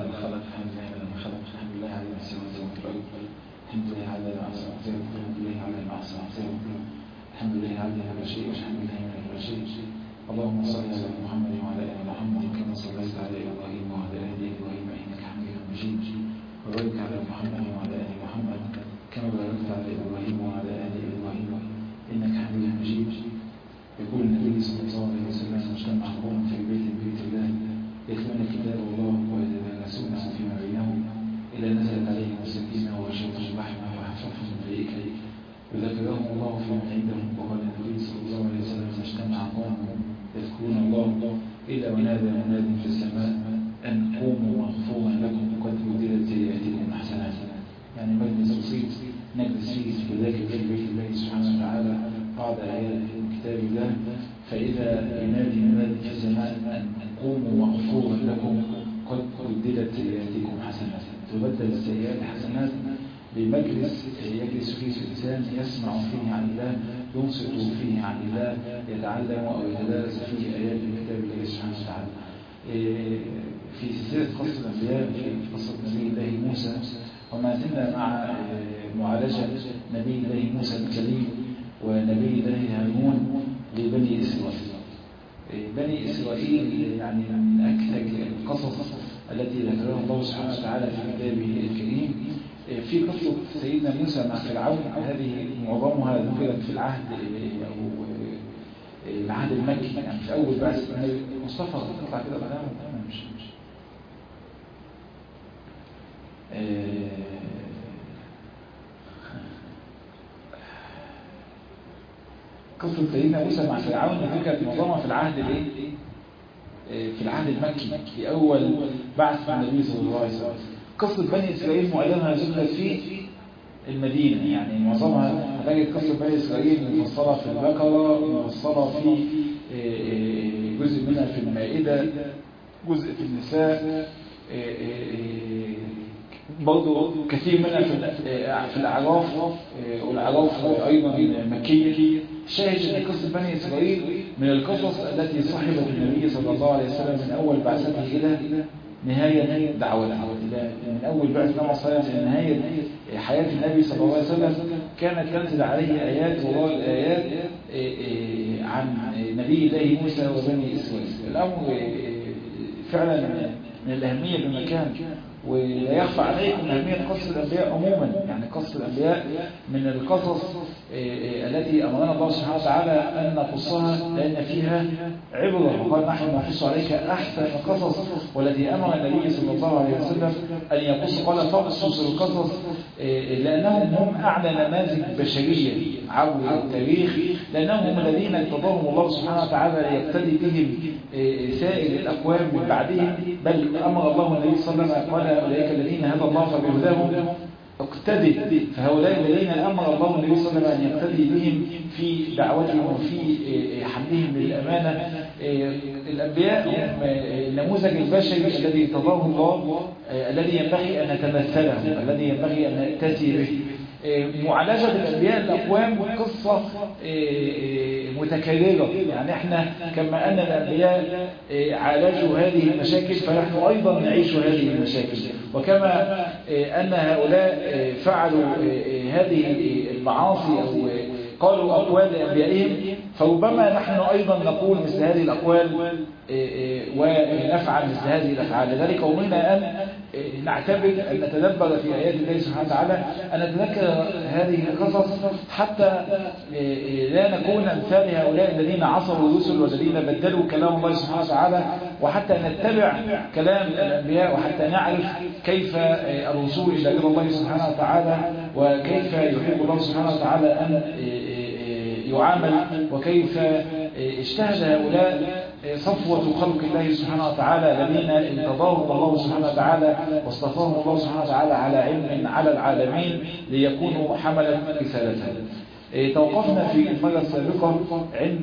ما خلق، الحمد لله على ما خلق، الحمد لله على ما سوى والأرض، الحمد لله على ما أحسن عزيزه، الحمد لله على ما أحسن عزيزه، الحمد لله على كل شيء، والحمد لله على كل شيء. اللهم صل على محمد وعلى آل محمد كما صليت على إبراهيم وعلى آل إبراهيم إنك حميد مجيد، وبارك على محمد وعلى آل محمد كما باركت على إبراهيم وعلى آل إبراهيم إنك حميد مجيد. يقول النبي صلى الله عليه وسلم: اجتمع قوم في بيت الله يتلون كتاب الله ويتدارسونه فيما بينهم إذا نزلت عليهم السكينة وغشيتهم الرحمة وحفظهم الملائكة وذكرهم الله فيما عندهم. وقال النبي صلى الله عليه وسلم: اجتمع قوم يذكرون الله إلا ونادى مناد في السماء أن قوموا مغفورا لكم قد بدلت سيئاتكم حسنات. يعني مجلس بسيط نجلس فيه وذاكر في بيت الله سبحانه وتعالى بعض آيات من كتاب الله، فإذا ينادي مناد في السماء أن قوموا مغفورا لكم قد بدلت سيئاتكم حسنات، تبدل السيئات حسنات بمجلس يجلس فيه الإنسان يسمع فيه عن الله، ينصت فيه عن الله، يتعلم أو يتدارس فيه آيات من كتاب الله سبحانه وتعالى. في سلسلة قصة الأنبياء في قصة نبي الله موسى، وما زلنا مع معالجة نبي الله موسى الكريم ونبي الله هارون لبني إسرائيل. بني إسرائيل يعني من أكثر القصص التي ذكرها الله سبحانه وتعالى في كتابه الكريم. في قصة سيدنا موسى مع فرعون، هذه معظمها ذكرت في العهد المكي، يعني في أول بعثة مصطفى تطلع كده بنام مش قصة سيدنا موسى مع فرعون ذكرت معظمها في العهد في العهد المكي في أول بعث النبي صلى الله عليه وسلم. قصة بني إسرائيل معظمها ذكرت في المدينة، يعني معظمها هتجد قصة بني إسرائيل مفصلة في البقرة، مفصلة في جزء منها في المائدة، جزء في النساء، برضو كثير منها في الأعراف، والأعراف أيضا مكية. شاهد أن قصة بني إسرائيل من القصص التي صحبت النبي صلى الله عليه وسلم من أول بعثته إلى نهاية دعوته، من أول بعثة مصرية إلى نهاية حياة النبي صلى الله عليه وسلم. كانت تنزل عليه آيات وراء الآيات عن نبي الله موسى وبني إسرائيل. الأمر فعلا من الأهمية بمكان، ولا يخفى عليكم أهمية قصة الأنبياء عموما. يعني قصة الأنبياء من القصص التي أمرنا الله سبحانه وتعالى أن نقصها لأن فيها عبرة، وقال: نحن نقص عليك أحسن القصص، والتي أمر النبي صلى الله عليه وسلم أن يقص، قال: فاقصص القصص، لأنهم هم أعلى نماذج بشرية عبر التاريخ، لأنهم هم الذين ارتضاهم الله سبحانه وتعالى ليقتدي بهم سائر الأقوام من بعدهم، بل أمر الله النبي صلى الله عليه وسلم قال: أولئك الذين هدى الله فبهداهم اقتدي. فهؤلاء الذين أمر الله النبي صلى الله عليه وسلم أن يقتدي بهم في دعوتهم وفي حملهم للأمانة. الأنبياء هم النموذج البشري الذي ارتضاه الله، الذي ينبغي أن نتمثله، الذي ينبغي أن نأتي به. معالجة الأنبياء الأقوام قصة متكررة، يعني احنا كما أن الأنبياء عالجوا هذه المشاكل فنحن أيضا نعيش هذه المشاكل، وكما أن هؤلاء فعلوا هذه المعاصي أو قالوا أقوال أنبيائهم، فربما نحن أيضا نقول مثل هذه الأقوال ونفعل مثل هذه الأفعال. لذلك أمرنا أن نعتبر أن نتدبر في آيات الله سبحانه وتعالى، أن نتذكر هذه القصص حتى لا نكون أمثال هؤلاء الذين عصروا الرسل والذين بدلوا كلام الله سبحانه وتعالى، وحتى نتبع كلام الأنبياء، وحتى نعرف كيف الوصول إلى رضا الله سبحانه وتعالى، وكيف يحب الله سبحانه وتعالى أن يعامل، وكيف اجتهد هؤلاء صفوة خلق الله سبحانه وتعالى الذين انتظرهم الله سبحانه وتعالى واصطفاهم الله سبحانه وتعالى على علم على العالمين ليكونوا حملة رسالته. توقفنا في المرة السابقة عند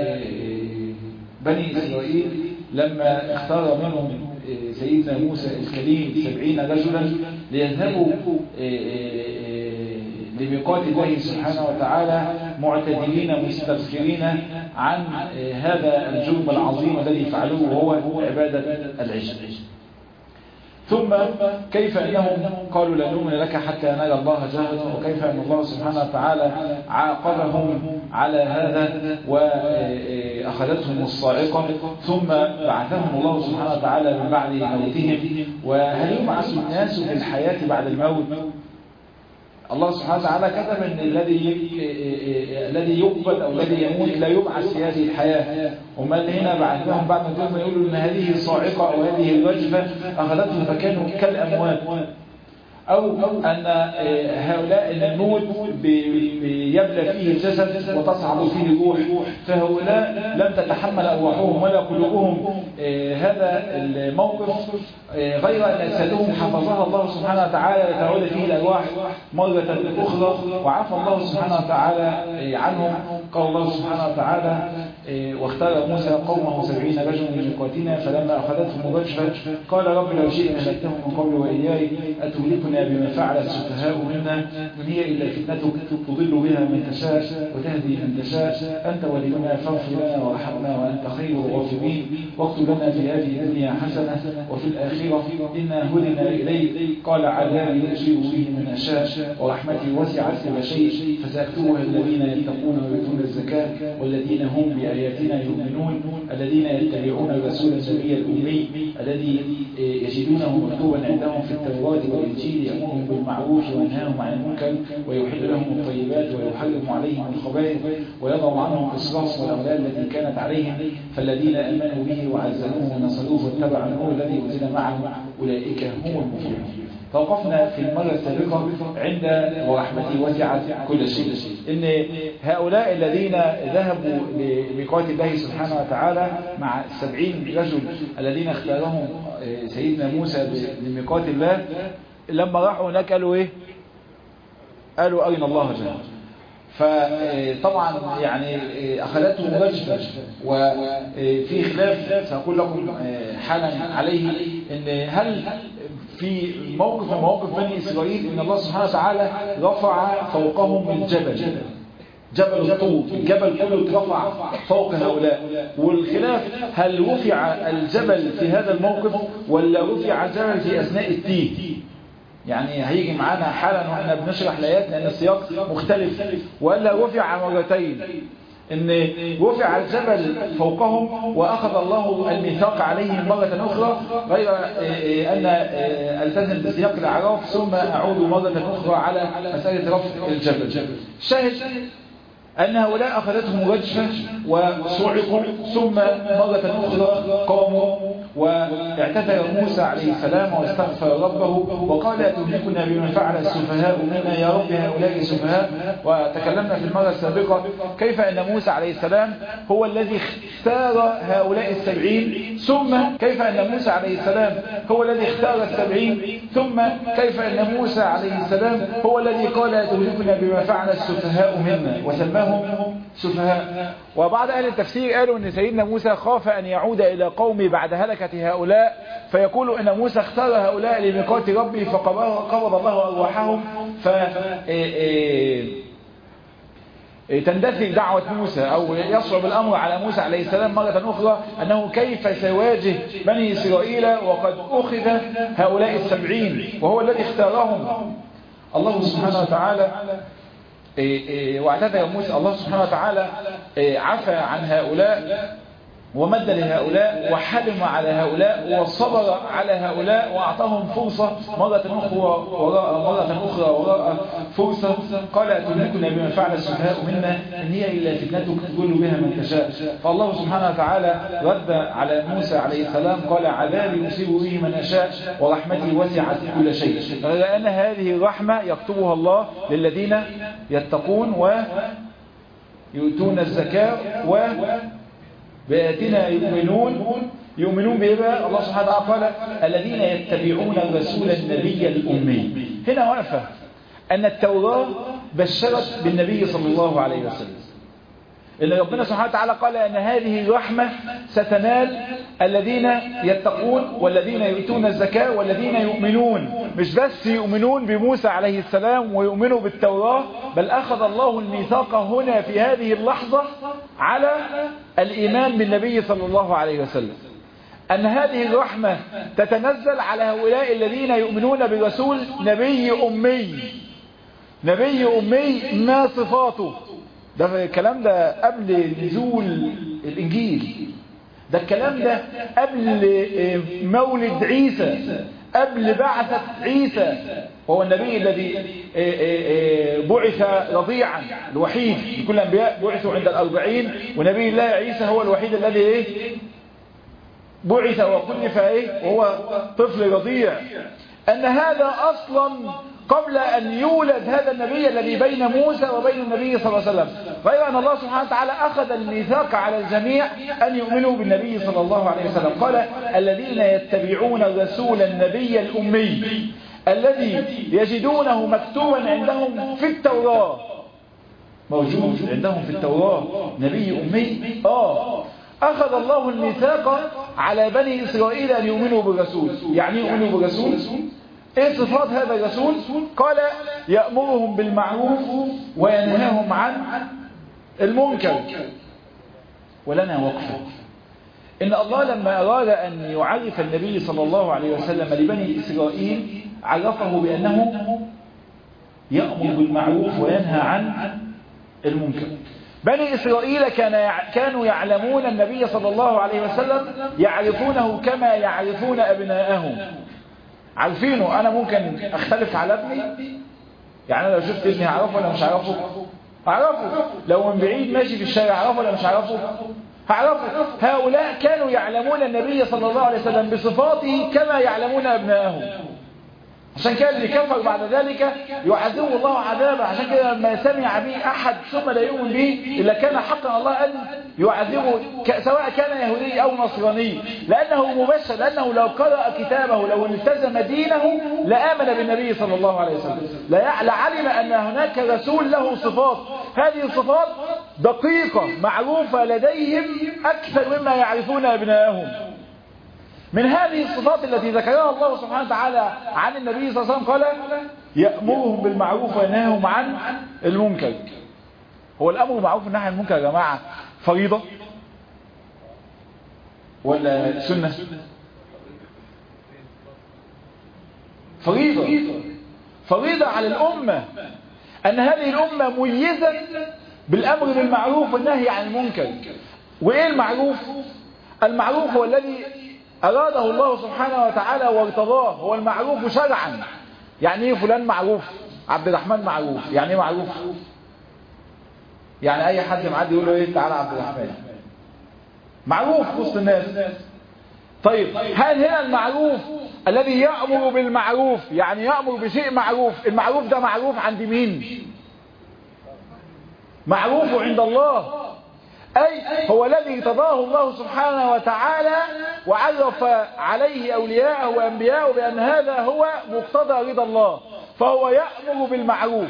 بني إسرائيل لما اختار منهم سيدنا موسى الكريم 70 رجلا ليذهبوا لميقات الله سبحانه وتعالى معتدلين مستغفرين عن هذا الجرم العظيم الذي فعلوه وهو عبادة العجل. ثم كيف أنهم قالوا لا نؤمن لك حتى نرى الله جهرا، وكيف أن الله سبحانه وتعالى عاقبهم على هذا وأخذتهم الصاعقة، ثم بعثهم الله سبحانه وتعالى من بعد موتهم. وهل يبعث الناس في الحياة بعد الموت؟ الله سبحانه وتعالى كتب أن الذي يقبل أو الذي يموت لا يبعث في هذه الحياة. ومن هنا بعثهم بعد ما يقولوا أن هذه الصاعقة أو هذه الرجفة أخذتهم فكانوا كالأموات، أو أن هؤلاء الموت يبلى فيه الجسد وتصعد فيه الروح، فهؤلاء لم تتحمل أرواحهم ولا قلوبهم هذا الموقف، غير أن أجسادهم حفظها الله سبحانه وتعالى لتعود فيه الأرواح مرة أخرى، وعفى الله سبحانه وتعالى عنهم. قال الله سبحانه وتعالى واختار موسى قومه 70 رجلا لميقاتنا فلما أخذتهم الرجفة قال رب لو شئت أهلكتهم من قبل وإياي أتهلكنا بما فعل السفهاء منا إن هي إلا فتنتك تضل بها من تشاء وتهدي من تشاء أنت ولينا فاغفر لنا وارحمنا وأنت خير الغافرين واكتب لنا في هذه الدنيا حسنة وفي الآخرة إنا هدنا إليك قال عذابي يجزي به من أشاء ورحمتي وسعت كل شيء فسأكتبها الذين يتقون ويؤتون الزكاة والذين هم بآياتنا يؤمنون الذين يتبعون الرسول النبي الأمي الذي يجدونه مكتوبا عندهم في التوراة والإنجيل يأمرهم بالمعروف وينهاهم عن المنكر ويحل لهم الطيبات ويحرم عليهم الخبائث ويضع عنهم الإصراف والأغلال التي كانت عليهم فالذين آمنوا به وعزروه ونصروه واتبعوا النور الذي أنزل معه أولئك هم المفلحون. توقفنا في المرة السابقة عند ورحمته وسعت كل شيء، إن هؤلاء الذين ذهبوا لميقات الله سبحانه وتعالى مع 70 رجل الذين اختارهم سيدنا موسى لميقات الله، لما راحوا هناك قالوا إيه؟ قالوا أرنا الله جهرا. فطبعا يعني أخذتهم رجفة، وفي خلاف سأقول لكم حالا عليه، إن هل في موقف من مواقف بني إسرائيل إن الله سبحانه وتعالى رفع فوقهم الجبل، جبل الطور، الجبل كله اترفع فوق هؤلاء، والخلاف هل رفع الجبل في هذا الموقف ولا رفع الجبل في أثناء التيه؟ يعني هيجي معانا حالا واحنا بنشرح الآيات لأن السياق مختلف، ولا رفع مرتين، إن رفع الجبل فوقهم وأخذ الله الميثاق عليهم مرة أخرى، غير أن التزم بسياق الأعراف ثم أعود مرة أخرى على مسألة رفع الجبل. شاهد أن هؤلاء أخذتهم رجفة وصعقوا، ثم مرة أخرى قاموا واعتذر موسى عليه السلام واستغفر ربه وقال أتهلكنا بما فعل السفهاء منا يا رب هؤلاء سفهاء. وتكلمنا في المرة السابقة كيف أن موسى عليه السلام هو الذي اختار هؤلاء 70، ثم كيف أن موسى عليه السلام هو الذي اختار 70، ثم كيف أن موسى عليه السلام هو الذي قال أتهلكنا بما فعل السفهاء منا وسماهم سفهاء. وبعض أهل التفسير قالوا أن سيدنا موسى خاف أن يعود إلى قومه بعد هلكة هؤلاء، فيقول أن موسى اختار هؤلاء لميقات ربه فقبض الله أرواحهم، تندثر دعوة موسى أو يصعب الأمر على موسى عليه السلام مرة أخرى أنه كيف سيواجه بني إسرائيل وقد أخذ هؤلاء 70 وهو الذي اختارهم. الله سبحانه وتعالى واعتذر موسى، الله سبحانه وتعالى عفى عن هؤلاء ومد لهؤلاء وحلم على هؤلاء وصبر على هؤلاء وأعطاهم فرصة مرة أخرى وراء فرصة. قال أتهلكنا بما فعل السفهاء منا إن هي إلا فتنتك تضل بها من تشاء. فالله سبحانه وتعالى رد على موسى عليه السلام قال عذابي أصيب به من أشاء ورحمتي وسعت كل شيء، لأن هذه الرحمة يكتبها الله للذين يتقون ويؤتون الزكاة بآياتنا يؤمنون بها. الله سبحانه وتعالى قال الذين يتبعون الرسول النبي الأمي. هنا وقفة أن التوراة بشرت بالنبي صلى الله عليه وسلم، إن ربنا سبحانه وتعالى قال أن هذه الرحمة ستنال الذين يتقون والذين يؤتون الزكاة والذين يؤمنون، مش بس يؤمنون بموسى عليه السلام ويؤمنوا بالتوراة، بل أخذ الله الميثاق هنا في هذه اللحظة على الإيمان بالنبي صلى الله عليه وسلم. أن هذه الرحمة تتنزل على هؤلاء الذين يؤمنون برسول نبي أمي. نبي أمي ما صفاته؟ ده الكلام ده قبل نزول الإنجيل، ده الكلام ده قبل مولد عيسى، قبل بعثة عيسى. هو النبي الذي بعث رضيعا، الوحيد، كل الأنبياء بعثوا عند 40، ونبي الله عيسى هو الوحيد الذي بعث وكلف وهو طفل رضيع. أن هذا أصلا قبل أن يولد هذا النبي الذي بين موسى وبين النبي صلى الله عليه وسلم، غير أن الله سبحانه وتعالى أخذ الميثاق على الجميع أن يؤمنوا بالنبي صلى الله عليه وسلم. قال الذين يتبعون الرسول النبي الأمي الذي يجدونه مكتوبا عندهم في التوراة، موجود عندهم في التوراة نبي أمي. أخذ الله الميثاق على بني إسرائيل أن يؤمنوا بالرسول. يعني يؤمنوا بالرسول، إيه صفات هذا الرسول؟ قال يأمرهم بالمعروف وينهاهم عن المنكر. ولنا وقفة، إن الله لما أراد أن يعرف النبي صلى الله عليه وسلم لبني إسرائيل عرفه بأنه يأمر بالمعروف وينهى عن المنكر. بني إسرائيل كانوا يعلمون النبي صلى الله عليه وسلم، يعرفونه كما يعرفون أبناءهم. عارفينه. أنا ممكن أختلف على ابني، يعني أنا لو شفت ابني هعرفه ولا مش هعرفه؟ هعرفه. لو من بعيد ماشي في الشارع هعرفه ولا مش هعرفه؟ هعرفه. هؤلاء كانوا يعلمون النبي صلى الله عليه وسلم بصفاته كما يعلمون أبناءهم. عشان كده اللي كفر بعد ذلك يعذبه الله عذابا. عشان كده لما سمع به أحد ثم لا يؤمن به إلا كان حقا الله أن يعذبه، سواء كان يهودي أو نصراني، لأنه مبشر، لأنه لو قرأ كتابه لو التزم دينه لآمن بالنبي صلى الله عليه وسلم، لعلم أن هناك رسول له صفات. هذه الصفات دقيقة معروفة لديهم أكثر مما يعرفون أبنائهم. من هذه الصفات التي ذكرها الله سبحانه وتعالى عن النبي صلى الله عليه وسلم قال يأمرهم بالمعروف وينهاهم عن المنكر. هو الأمر بالمعروف والنهي عن المنكر يا جماعة فريضة ولا سنة؟ فريضة على الأمة، أن هذه الأمة ميزة بالأمر بالمعروف والنهي عن المنكر. وإيه المعروف؟ المعروف هو الذي أراده الله سبحانه وتعالى وارتضاه، هو المعروف شرعا. يعني ايه فلان معروف؟ عبد الرحمن معروف. يعني ايه معروف؟ يعني اي حد معدي يقول له ايه تعالى عبد الرحمن، معروف وسط الناس. طيب هل هنا المعروف الذي يأمر بالمعروف، يعني يأمر بشيء معروف، المعروف ده معروف عند مين؟ معروف عند الله، أي هو الذي ارتضاه الله سبحانه وتعالى وعرف عليه أولياءه وأنبياءه بأن هذا هو مقتضى رضا الله، فهو يأمر بالمعروف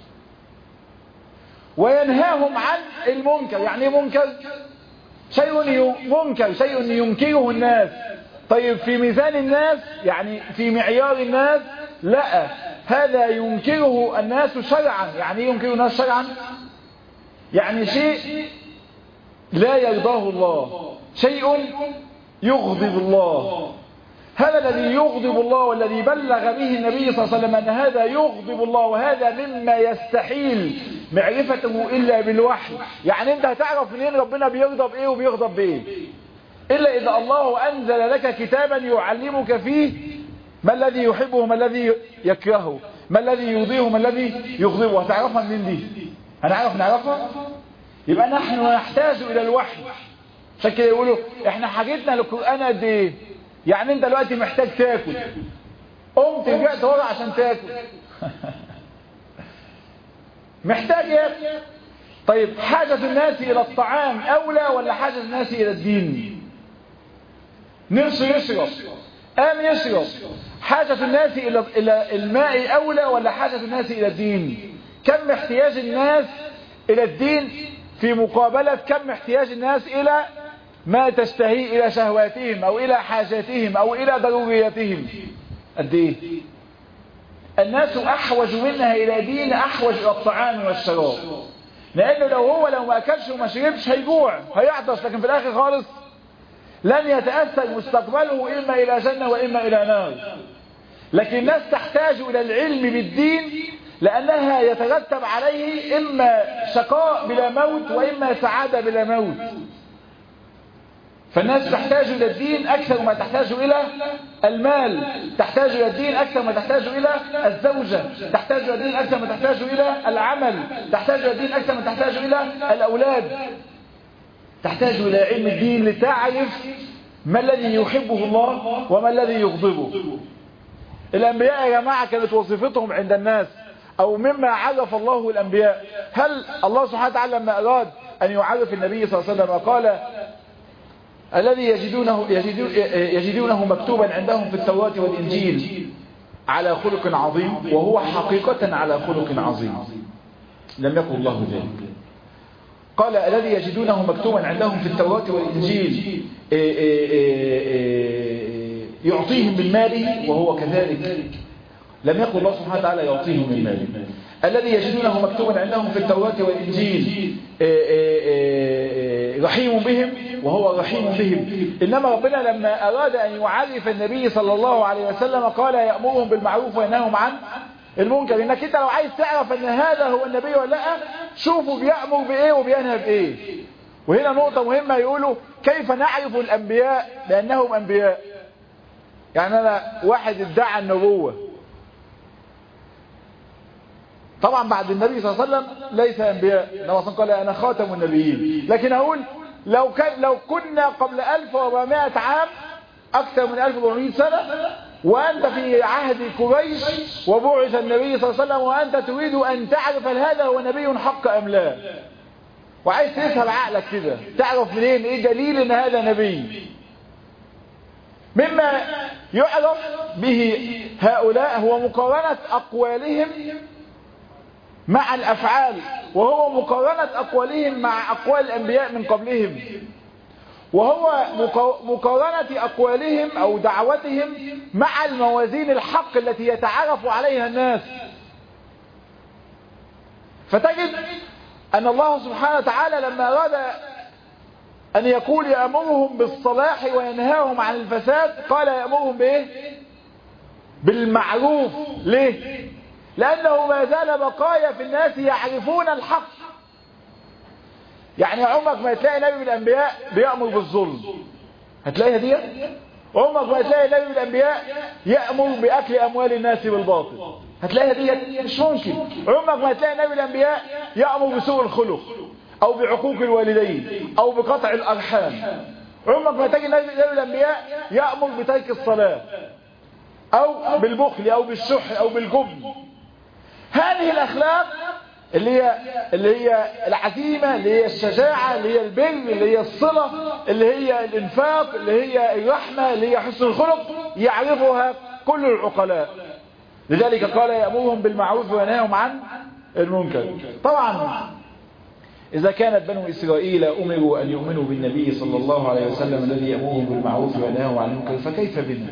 وينهاهم عن المنكر. يعني منكر شيء ينكره الناس. طيب في ميزان الناس، يعني في معيار الناس، لا، هذا ينكره الناس شرعا. يعني ينكره الناس شرعا؟ يعني شيء لا يرضاه الله، شيء يغضب الله. هذا الذي يغضب الله والذي بلغ به النبي صلى الله عليه وسلم أن هذا يغضب الله، وهذا مما يستحيل معرفته إلا بالوحي. يعني أنت هتعرف منين ربنا بيغضب إيه وبيغضب بإيه؟ إلا إذا الله أنزل لك كتابا يعلمك فيه ما الذي يحبه وما الذي يكرهه، ما الذي يرضيه وما الذي يغضبه. هتعرفها منين دي؟ نعرفها؟ يبقى نحن نحتاج إلى الوحي. عشان كده يقولوا احنا حاجتنا للقرآن قد ايه؟ يعني انت دلوقتي محتاج تاكل، قمت رجعت ورا عشان تاكل محتاج ياكل. طيب حاجة الناس إلى الطعام أولى ولا حاجة الناس إلى الدين؟ نفسه يشرب قام يشرب. حاجة الناس إلى الماء أولى ولا حاجة الناس إلى الدين؟ كم احتياج الناس إلى الدين في مقابلة كم احتياج الناس إلى ما تشتهي، إلى شهواتهم أو إلى حاجاتهم أو إلى ضرورياتهم؟ قد إيه؟ الناس أحوج منها إلى دين أحوج إلى الطعام والشراب. لأنه لو ما أكلش وما شربش هيجوع هيعطش، لكن في الآخر خالص لن يتأثر مستقبله إما إلى جنة وإما إلى نار. لكن الناس تحتاج إلى العلم بالدين لأنها يترتب عليه إما شقاء بلا موت وإما سعادة بلا موت. فالناس تحتاج إلى الدين أكثر ما تحتاج إلى المال، تحتاج إلى الدين أكثر ما تحتاج إلى الزوجة، تحتاج إلى الدين أكثر ما تحتاج إلى العمل، تحتاج إلى الدين أكثر ما تحتاج إلى الأولاد. تحتاج إلى علم الدين لتعرف ما الذي يحبه الله وما الذي يغضبه. الأنبياء يا جماعة كانت وظيفتهم عند الناس أو مما عرف الله الأنبياء. هل الله سبحانه وتعالى لما أراد أن يعرف النبي صلى الله عليه وسلم قال الذي يجدونه مكتوبا عندهم في التوراة والإنجيل على خلق عظيم، وهو حقيقة على خلق عظيم. لم يقل الله ذلك. قال الذي يجدونه مكتوبا عندهم في التوراة والإنجيل يعطيهم من ماله وهو كذلك. لم يقل الله سبحانه وتعالى يعطيهم من ماله. الذي يجدونه مكتوبا عندهم في التوراة والإنجيل رحيم بهم وهو رحيم بهم. إنما ربنا لما أراد أن يعرف النبي صلى الله عليه وسلم قال يأمرهم بالمعروف وينهاهم عن المنكر. إنك أنت لو عايز تعرف أن هذا هو النبي ولا لا، شوفوا بيأمر بإيه وبينهى بإيه. وهنا نقطة مهمة، يقولوا كيف نعرف الأنبياء بأنهم أنبياء. يعني أنا واحد ادعى النبوة، طبعا بعد النبي صلى الله عليه وسلم ليس أنبياء، النبي صلى الله عليه وسلم قال أنا خاتم النبيين. لكن أقول لو كنا قبل 1400 عام، أكثر من 1400 سنة، وأنت في عهد قريش وبعث النبي صلى الله عليه وسلم وأنت تريد أن تعرف هل هذا هو نبي حق أم لا، وعايز تسهل عقلك كده تعرف منين إيه دليل أن هذا نبي. مما يعرف به هؤلاء هو مقارنة أقوالهم مع الأفعال، وهو مقارنة أقوالهم مع أقوال الأنبياء من قبلهم، وهو مقارنة أقوالهم أو دعوتهم مع الموازين الحق التي يتعرف عليها الناس. فتجد أن الله سبحانه وتعالى لما أراد أن يقول يأمرهم بالصلاح وينهاهم عن الفساد قال يأمرهم بإيه؟ بالمعروف. ليه؟ لأنه ما زال بقايا في الناس يعرفون الحق. يعني عمرك ما تلاقي نبي من الأنبياء بيأمر بالظلم، هتلاقيها دي؟ عمرك ما تلاقي نبي من الأنبياء يأمر بأكل أموال الناس بالباطل، هتلاقيها دي؟ مش ممكن. عمرك ما تلاقي نبي من الأنبياء يأمر بسوء الخلق أو بعقوق الوالدين أو بقطع الأرحام. عمرك ما تجد نبي من الأنبياء يأمر بترك الصلاة أو بالبخل أو بالشح أو بالجبن. هذه الأخلاق اللي هي العزيمة، اللي هي الشجاعة، اللي هي البر، اللي هي الصلة، اللي هي الإنفاق، اللي هي الرحمة، اللي هي حسن الخلق، يعرفها كل العقلاء. لذلك قال يأمرهم بالمعروف وينهاهم عن المنكر. طبعا إذا كانت بنو إسرائيل أمروا أن يؤمنوا بالنبي صلى الله عليه وسلم الذي يأمرهم بالمعروف وينهاهم عن المنكر، فكيف بنا؟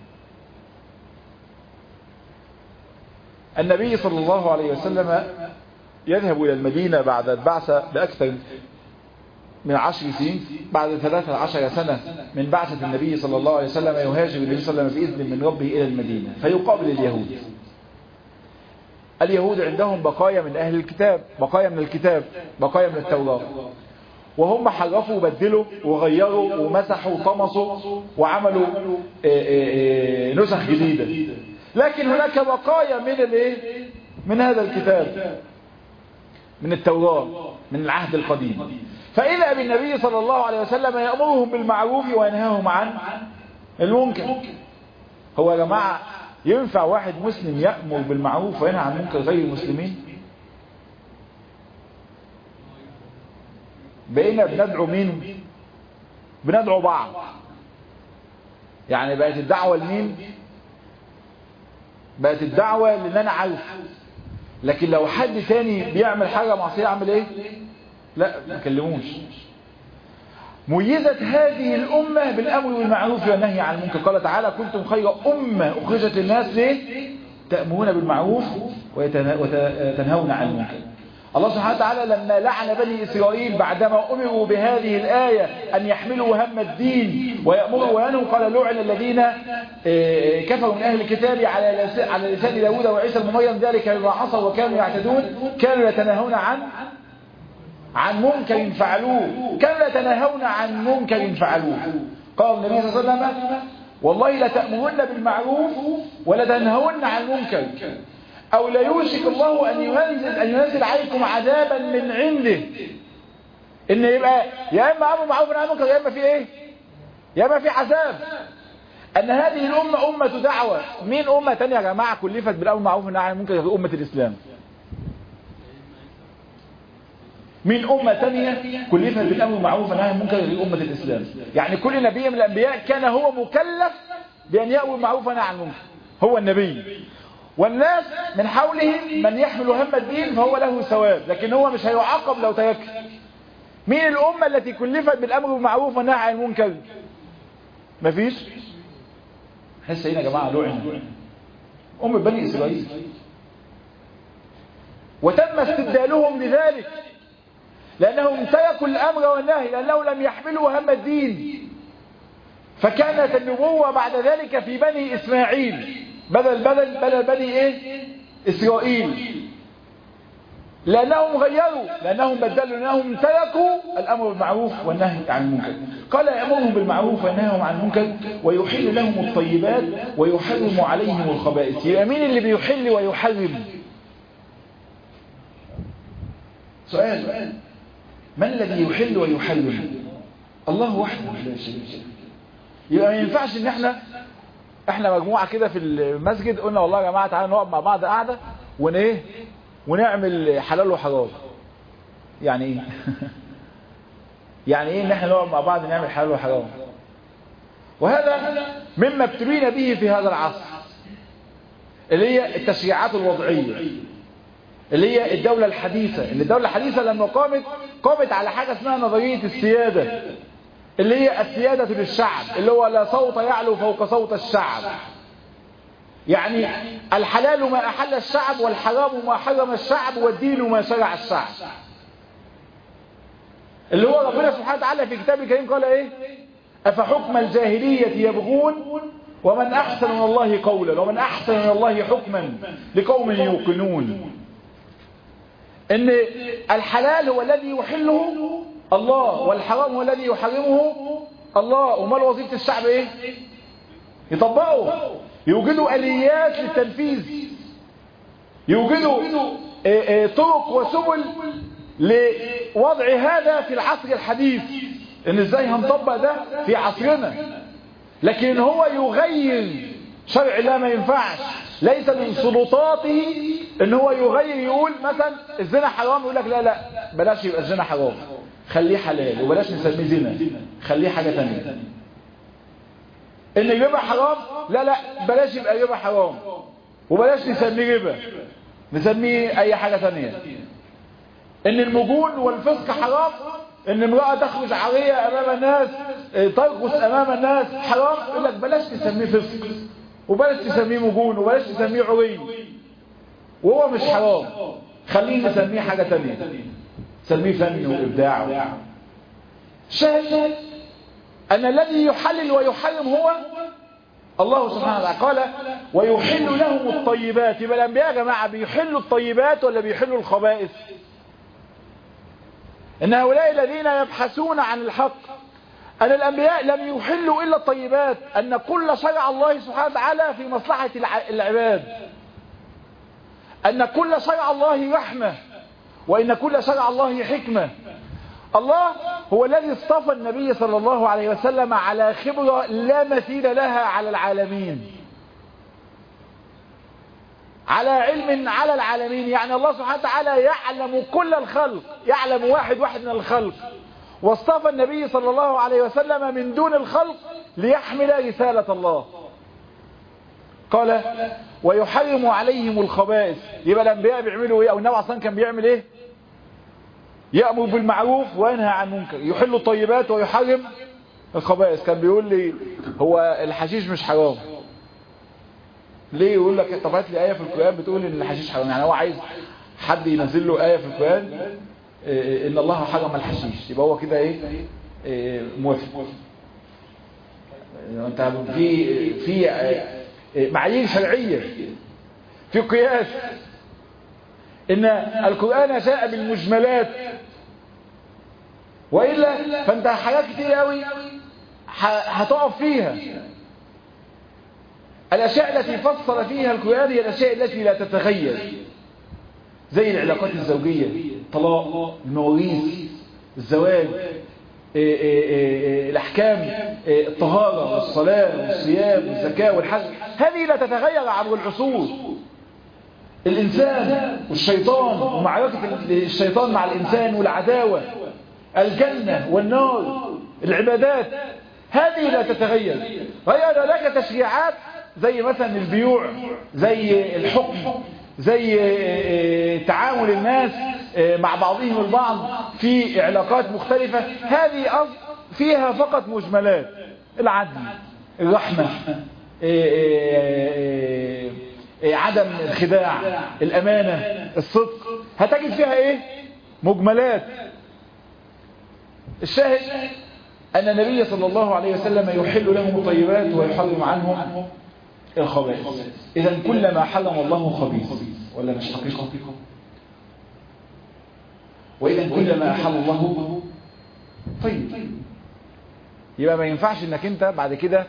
النبي صلى الله عليه وسلم يذهب إلى المدينة بعد البعثة بأكثر من 10 سنين، بعد 13 سنة من بعثة النبي صلى الله عليه وسلم يهاجر النبي صلى الله عليه وسلم بإذن من ربه إلى المدينة، فيقابل اليهود. اليهود عندهم بقايا من أهل الكتاب، بقايا من الكتاب، بقايا من التوراة، وهم حرفوا وبدلوا وغيروا ومسحوا وطمسوا وعملوا نسخ جديدة. لكن هناك بقايا من هذا الكتاب، من التوراة، من العهد القديم. فإذا بالنبي صلى الله عليه وسلم يأمرهم بالمعروف وينهاهم عن المنكر. هو يا جماعة ينفع واحد مسلم يأمر بالمعروف وينهى عن المنكر غير المسلمين؟ بقينا بندعو مين؟ بندعو بعض. يعني بقت الدعوة لمين؟ بقت الدعوة لان انا عارف. لكن لو حد تاني بيعمل حاجة معصية اعمل ايه؟ لا ما كلموش. ميزت هذه الأمة بالأمر بالمعروف والنهي عن المنكر. قال تعالى كنتم خير أمة أخرجت للناس ليه؟ تأمرون بالمعروف وتنهون عن المنكر. الله سبحانه وتعالى لما لعن بني إسرائيل بعدما أمروا بهذه الآية أن يحملوا هم الدين ويأمروا وينهوا قال لعن الذين كفروا من أهل الكتاب على لسان داود وعيسى بن مريم ذلك بما عصوا وكانوا يعتدون كانوا يتناهون عن منكر فعلوه قال النبي صلى الله عليه وسلم والله لتأمرن بالمعروف ولتنهون عن المنكر أو ليوشك الله أن ينزل عليكم عذابا من عنده. إن يبقى يا إما أمر معروف ونهي عن المنكر يا إما في إيه؟ يا إما في عذاب. أن هذه الأمة أمة دعوة. مين أمة تانية يا جماعة كلفت بالأمر معروف ونهي عن المنكر في أمة الإسلام؟ مين أمة تانية كلفت بالأمر معروف ونهي عن المنكر في أمة الإسلام؟ يعني كل نبي من الأنبياء كان هو مكلف بأن يأمر معروف ونهي عن المنكر، هو النبي. والناس من حولهم من يحمل هم الدين فهو له ثواب، لكن هو مش هيعاقب لو ترك. مين الأمة التي كلفت بالأمر بالمعروف والنهي عن المنكر؟ مفيش. حس هنا يا جماعة لعن أمة بني إسرائيل، وتم استبدالهم لذلك لأنهم تركوا الأمر والنهي، لأنهم لم يحملوا هم الدين. فكانت النبوة بعد ذلك في بني إسماعيل بدل بني إيه؟ إسرائيل، لأنهم غيروا، لأنهم بدلوا، لأنهم تركوا الأمر بالمعروف والنهي عن المنكر. قال يأمرهم بالمعروف وينهاهم عن المنكر ويحل لهم الطيبات ويحرم عليهم الخبائث. يبقى مين اللي بيحل ويحرم؟ سؤال، من الذي يحل ويحرم؟ الله وحده لا شريك له. يبقى ما ينفعش ان احنا مجموعة كده في المسجد قلنا والله يا جماعة تعالوا نقعد مع بعض قاعدة ونعمل حلال وحرام. يعني ايه؟ يعني ايه ان احنا نقعد مع بعض نعمل حلال وحرام؟ وهذا مما ابتلينا به في هذا العصر، اللي هي التشريعات الوضعية، اللي هي الدولة الحديثة. ان الدولة الحديثة لما قامت على حاجة اسمها نظرية السيادة، اللي هي السيادة للشعب، اللي هو لا صوت يعلو فوق صوت الشعب. يعني الحلال ما أحل الشعب والحرام ما حرم الشعب والدين ما شرع الشعب. اللي هو ربنا سبحانه وتعالى في كتابه الكريم قال ايه؟ أفحكم الجاهلية يبغون ومن أحسن من الله قولا ومن أحسن من الله حكما لقوم يوقنون. ان الحلال هو الذي يحله الله والحرام هو الذي يحرمه الله. وما وظيفة الشعب ايه؟ يطبقوا، يوجدوا آليات للتنفيذ، يوجدوا طرق وسبل لوضع هذا في العصر الحديث، ان ازاي هنطبق ده في عصرنا. لكن هو يغير شرع الله ما ينفعش. ليس من سلطاته ان هو يغير، يقول مثلا الزنا حرام، يقول لك لا بلاش يبقى الزنا حرام، خليه حلال، وبلاش نسميه زنا، خليه حاجة تانية. ان الربا حرام، لا بلاش يبقى ربا حرام، وبلاش نسميه ربا، نسميه اي حاجة تانية. ان المجون والفسق حرام، ان امرأة تخرج عارية امام الناس، ترقص امام الناس حرام، يقول لك بلاش نسميه فسق، وبلاش نسميه مجون، وبلاش نسميه عري، وهو مش حرام، خليه نسميه حاجة تانية، نسميه فن وابداع. شاهد ان الذي يحلل ويحرم هو الله سبحانه وتعالى. قال ويحل لهم الطيبات. يبقى الانبياء يا جماعه بيحلوا الطيبات ولا بيحلوا الخبائث؟ ان هؤلاء الذين يبحثون عن الحق، ان الانبياء لم يحلوا الا الطيبات، ان كل شرع الله سبحانه وتعالى في مصلحه العباد، ان كل شرع الله رحمه، وان كل شرع الله حكمه. الله هو الذي اصطفى النبي صلى الله عليه وسلم على خبرة لا مثيل لها على العالمين، على علم على العالمين. يعني الله سبحانه وتعالى يعلم كل الخلق، يعلم واحد من الخلق، واصطفى النبي صلى الله عليه وسلم من دون الخلق ليحمل رسالة الله. قال ويحرم عليهم الخبائث. يبقى الانبياء بيعملوا ايه؟ او النبي اصلا كان بيعمل ايه؟ يأمر بالمعروف وينهى عن المنكر، يحل الطيبات ويحرم الخبائث. كان بيقول لي هو الحشيش مش حرام ليه؟ يقول لك طب هات لي آية في القرآن بتقول ان الحشيش حرام. يعني هو حد ينزل له آية في القرآن إن الله حرم الحشيش، يبقى هو كده موافق. انت في معايير شرعية، في قياس، إن القرآن جاء بالمجملات، وإلا فأنت حاجات كتير قوي هتقف فيها. الأشياء التي فصل فيها القرآن هي الأشياء التي لا تتغير، زي العلاقات الزوجية، الطلاق، المواريث، الزواج، الأحكام، الطهارة والصلاة والصيام والزكاة والحج، هذه لا تتغير عبر العصور. الإنسان والشيطان ومعركة الشيطان مع الإنسان والعداوة، الجنة والنار، العبادات، هذه لا تتغير. غير لك تشريعات زي مثلا البيوع، زي الحكم، زي تعامل الناس مع بعضهم البعض في علاقات مختلفة، هذه فيها فقط مجملات: العدل، الرحمة، عدم الخداع، الأمانة، الصدق، هتجد فيها مجملات. الشاهد أن النبي صلى الله عليه وسلم يحل لهم الطيبات ويحرم عنهم الخبائث. إذن كل ما حرم الله خبيث، ولا مش حقيقة؟ وإذن كل ما أحل الله طيب. يبقى ما ينفعش انك انت بعد كده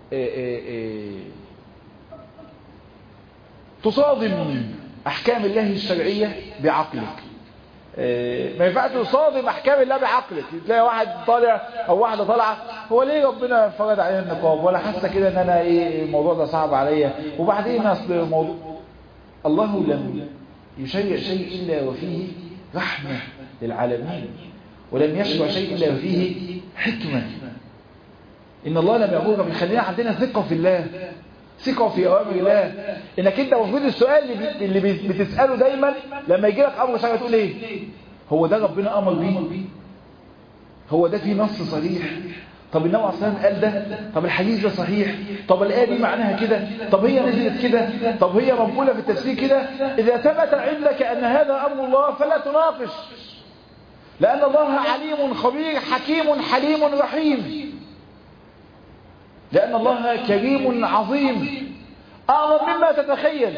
تصادم أحكام الله الشرعية بعقلك. ما ينفعش تصادم أحكام الله بعقلك. تلاقي واحد طالع أو واحدة طالعة: هو ليه ربنا فرض علينا النقاب؟ ولا حاسة كده ان انا الموضوع ده صعب عليا، وبعدين اصل الموضوع الله لم يشرع شيء إلا وفيه رحمة للعالمين، ولم يشرع شيء إلا وفيه حكمة. إن الله لم يأمرك بيخلينا عندنا ثقة في الله، ثقة في أوامر الله. إنك أنت المفروض السؤال اللي بتسأله دايما لما يجي لك أمر شرعي تقول هو ده ربنا أمر بيه؟ هو ده فيه نص صريح؟ طب النبي عليه الصلاة والسلام قال ده؟ طب الحديث ده صحيح؟ طب الآية دي معناها كده؟ طب هي نزلت كده؟ طب هي مقبولة في التفسير كده؟ إذا ثبت عندك أن هذا أمر الله فلا تناقش، لأن الله عليم خبير حكيم حليم رحيم، لأن الله كريم عظيم، أعظم مما تتخيل،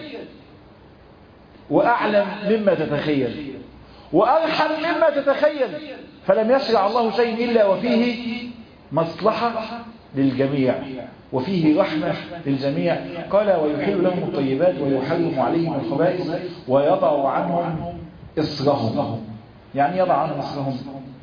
وأعلم مما تتخيل، وأرحم مما تتخيل. فلم يشرع الله شيء إلا وفيه مصلحة للجميع، وفيه رحمة للجميع. قال: ويحل لهم الطيبات ويحرم عليهم الخبائث ويضع عنهم إصرهم. يعني يضع عنهم إصرهم،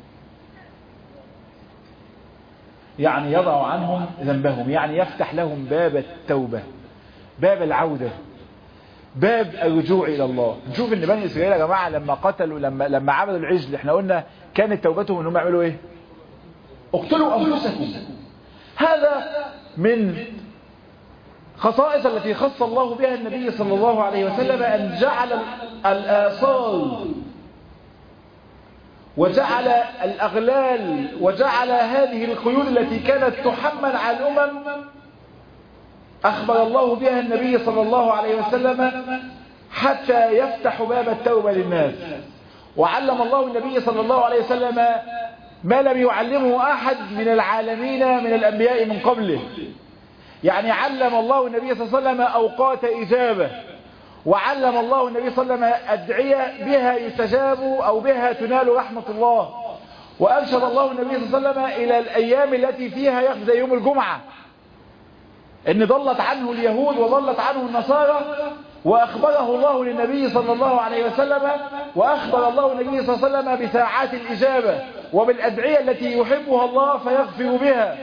يعني يضع عنهم ذنبهم، يعني يفتح لهم باب التوبة، باب العودة، باب الرجوع إلى الله. نشوف ان بني إسرائيل يا جماعة لما قتلوا، لما عبدوا العجل، احنا قلنا كانت توبتهم انهم يعملوا اقتلوا أنفسكم. هذا من خصائص التي خص الله بها النبي صلى الله عليه وسلم، أن جعل الآثار وجعل الأغلال وجعل هذه القيود التي كانت تحمل على الأمم أخبر الله بها النبي صلى الله عليه وسلم حتى يفتح باب التوبة للناس. وعلم الله النبي صلى الله عليه وسلم ما لم يعلمه أحد من العالمين من الأنبياء من قبله. يعني علم الله النبي صلى الله عليه وسلم أوقات إجابة، وعلم الله النبي صلى الله عليه وسلم أدعية بها يستجاب أو بها تنال رحمة الله. وأرشد الله النبي صلى الله عليه وسلم إلى الأيام التي فيها يخزى يوم الجمعة، إن ضلت عنه اليهود وضلت عنه النصارى، وأخبره الله للنبي صلى الله عليه وسلم، وأخبر الله النبي صلى الله عليه وسلم بساعات الإجابة وبالأدعية التي يحبها الله فيغفر بها،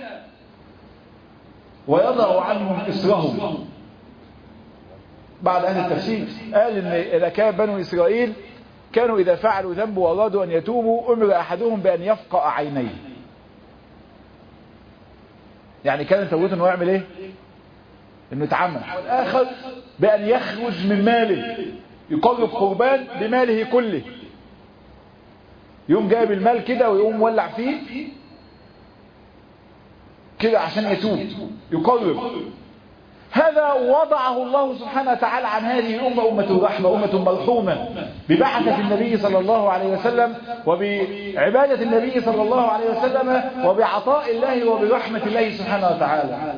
ويضع عنهم إسرهم. بعد أهل التفسير قال إن إذا كان بنو إسرائيل كانوا إذا فعلوا ذنب وأرادوا أن يتوبوا أمر أحدهم بأن يفقأ عينيه. يعني كان توبته إنه يعمل إنه يتعمد. والآخر بأن يخرج من ماله، يقرب قربان بماله كله، يقوم جايب المال كده ويقوم ولع فيه كده عشان يتوب، يقرب. هذا وضعه الله سبحانه وتعالى عن هذه الأمة أمة الرحمة، أمة مرحومة ببعثة النبي صلى الله عليه وسلم وبعبادة النبي صلى الله عليه وسلم وبعطاء الله وبرحمة الله سبحانه وتعالى،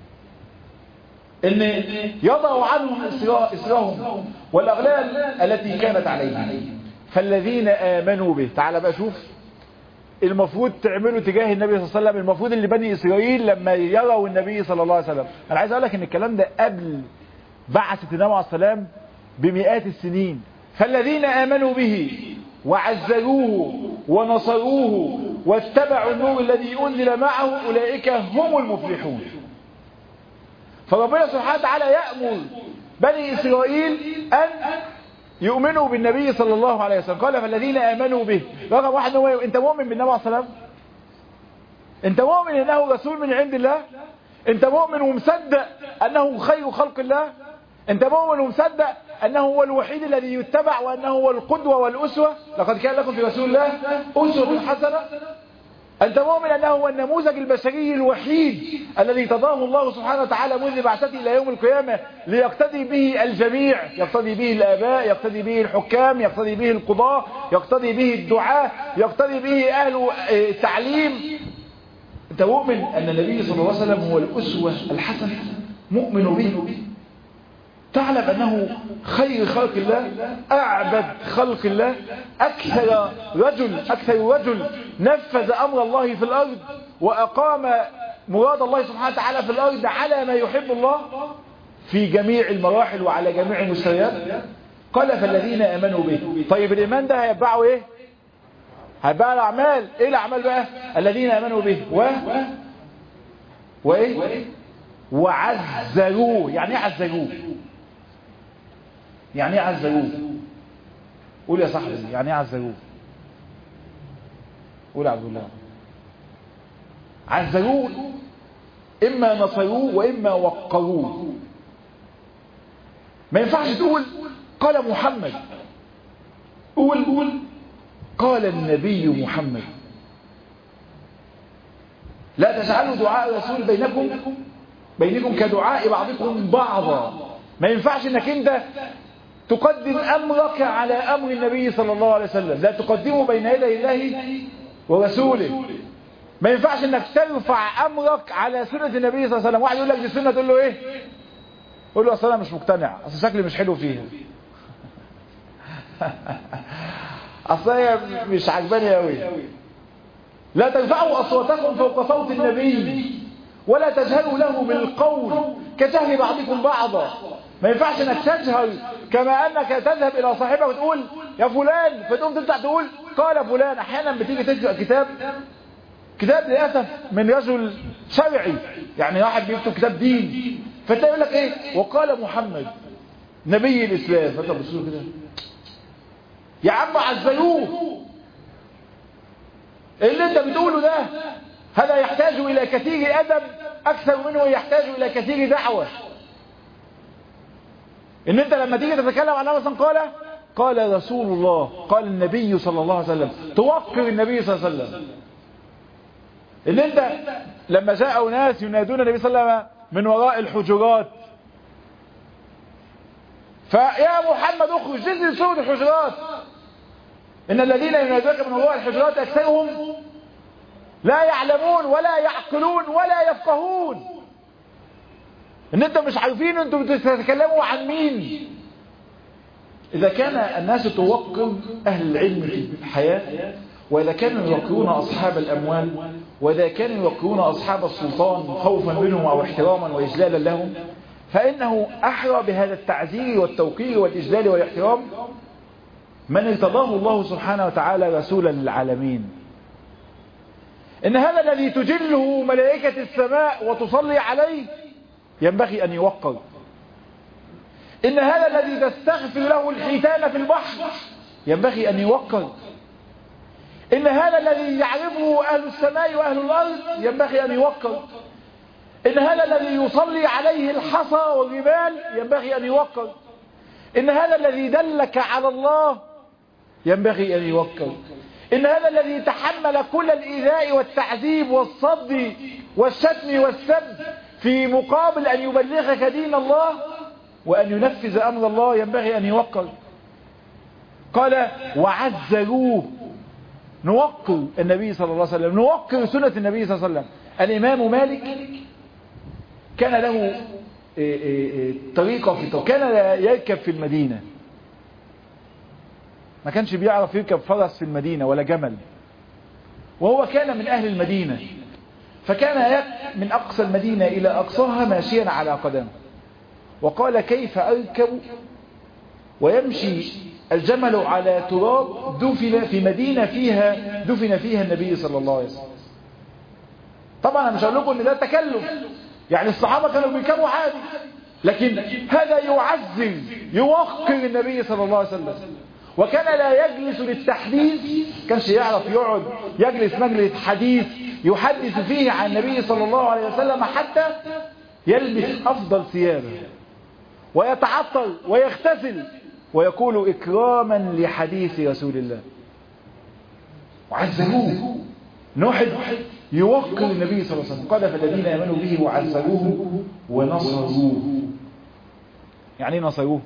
إن يضع عنهم إسرهم والأغلال التي كانت عليهم. فالذين آمنوا به، تعال بقى شوف المفروض تعملوا تجاه النبي صلى الله عليه وسلم، المفروض اللي بني إسرائيل لما يروا النبي صلى الله عليه وسلم. أنا عايز أقول لك إن الكلام ده قبل بعثة النبي عليه السلام بمئات السنين. فالذين آمنوا به وعزروه ونصروه واتبعوا النور الذي أنزل معه أولئك هم المفلحون. فربنا سبحانه وتعالى يأمر بني إسرائيل أن يؤمنوا بالنبي صلى الله عليه وسلم. قال فالذين آمنوا به. رقم واحد هو أنت مؤمن بالنبي عليه السلام؟ أنت مؤمن أنه رسول من عند الله؟ أنت مؤمن ومصدق أنه خير خلق الله؟ أنت مؤمن ومصدق أنه هو الوحيد الذي يتبع وأنه هو القدوة والأسوة؟ لقد كان لكم في رسول الله أسوة حسنة. أنت مؤمن أنه هو النموذج البشري الوحيد الذي تضاه الله سبحانه وتعالى منذ بعثته إلى يوم القيامة ليقتدي به الجميع، يقتدي به الآباء، يقتدي به الحكام، يقتدي به القضاة، يقتدي به الدعاة، يقتدي به أهل التعليم. أنت مؤمن أن النبي صلى الله عليه وسلم هو الأسوة الحسنة، مؤمن به، تعلم أنه خير خلق الله، أعبد خلق الله، أكثر رجل نفذ أمر الله في الأرض وأقام مراد الله سبحانه وتعالى في الأرض على ما يحب الله في جميع المراحل وعلى جميع المستويات. قال فالذين آمنوا به. طيب الإيمان ده هيتبعوا إيه؟ هيتبعوا الأعمال. إيه الأعمال بقى؟ الذين آمنوا به وإيه؟ وعزروه. يعني إيه عزروه؟ يعني ايه عزروه؟ قول يا صاحبي، يعني ايه عزروه؟ قول يا عبد الله. عزروه اما نصروه واما وقروه. ما ينفعش تقول قال محمد، قول قال النبي محمد. لا تجعلوا دعاء الرسول بينكم كدعاء بعضكم بعضا. ما ينفعش انك انت تقدم أمرك على أمر النبي صلى الله عليه وسلم، لا تقدمه بين يدي الله ورسوله. ما ينفعش انك ترفع أمرك على سنة النبي صلى الله عليه وسلم. واحد يقول لك دي سنة، تقول له ايه؟ قول له اصل انا مش مقتنع، اصل شكلي مش حلو فيها اصل هي مش عجباني قوي. لا ترفعوا أصواتكم فوق صوت النبي ولا تجهروا له بالقول كجهل بعضكم بعضا. ما ينفعش انك تجهر كما انك تذهب الى صاحبك وتقول يا فلان، فتقوم تطلع تقول قال فلان. احيانا بتيجي تقرا كتاب للاسف من رجل شرعي، يعني واحد بيكتب كتاب دين، فتلاقي يقول لك ايه وقال محمد نبي الاسلام، فانت بتبص له كده يا عم عزلوه. اللي انت بتقوله ده هذا يحتاج الى كثير ادب اكثر منه يحتاج الى كثير دعوه. ان انت لما تيجي تتكلم عن مثلا قال رسول الله، قال النبي صلى الله عليه وسلم، توقر النبي صلى الله عليه وسلم. ان انت لما جاء ناس ينادون النبي صلى الله عليه وسلم من وراء الحجرات، فيا محمد اخرج، جزء سورة الحجرات. ان الذين ينادونك من وراء الحجرات اكثرهم لا يعلمون ولا يعقلون ولا يفقهون. ان انتم مش عارفين انتم بتتكلموا عن مين. اذا كان الناس توقر اهل العلم في الحياة، واذا كانوا يوقرون اصحاب الاموال، واذا كانوا يوقرون اصحاب السلطان خوفا منهم او احتراما واجلالا لهم، فانه احرى بهذا التعزير والتوقير والاجلال والاحترام من ارتضاه الله سبحانه وتعالى رسولا للعالمين. ان هذا الذي تجله ملائكة السماء وتصلي عليه ينبغي أن يوقر. إن هذا الذي تستغفر له الحيتان في البحر ينبغي أن يوقر. إن هذا الذي يعرفه أهل السماء وأهل الأرض ينبغي أن يوقر. إن هذا الذي يصلي عليه الحصى والرمال ينبغي أن يوقر. إن هذا الذي دلك على الله ينبغي أن يوقر. إن هذا الذي تحمل كل الإيذاء والتعذيب والصد والشتم والسب في مقابل أن يبلغك دين الله وأن ينفذ أمر الله ينبغي أن يوقر. قال وعزروه، نوقر النبي صلى الله عليه وسلم، نوقر سنة النبي صلى الله عليه وسلم. الإمام مالك كان له طريقة في كان لا يركب في المدينة، ما كانش بيعرف يركب فرس في المدينة ولا جمل، وهو كان من أهل المدينة، فكان من أقصى المدينة إلى أقصاها ماشيا على قدمه. وقال كيف أركب ويمشي الجمل على تراب دفن في مدينة دفن فيها النبي صلى الله عليه وسلم. طبعا أنا مش هقول لكم إن ده تكلف، يعني الصحابة كانوا بيركبوا عادي، لكن هذا يعزز يوقر النبي صلى الله عليه وسلم. وكان لا يجلس للتحديث، كانش يعرف يقعد يجلس مجلس حديث يحدث فيه عن النبي صلى الله عليه وسلم حتى يلبس أفضل ثيابه ويتعطر ويغتسل ويقول إكراما لحديث رسول الله. وعزروه، نوحد يوقر النبي صلى الله عليه وسلم. قال فالذين آمنوا به وعزروه ونصروه. يعني ايه نصروه؟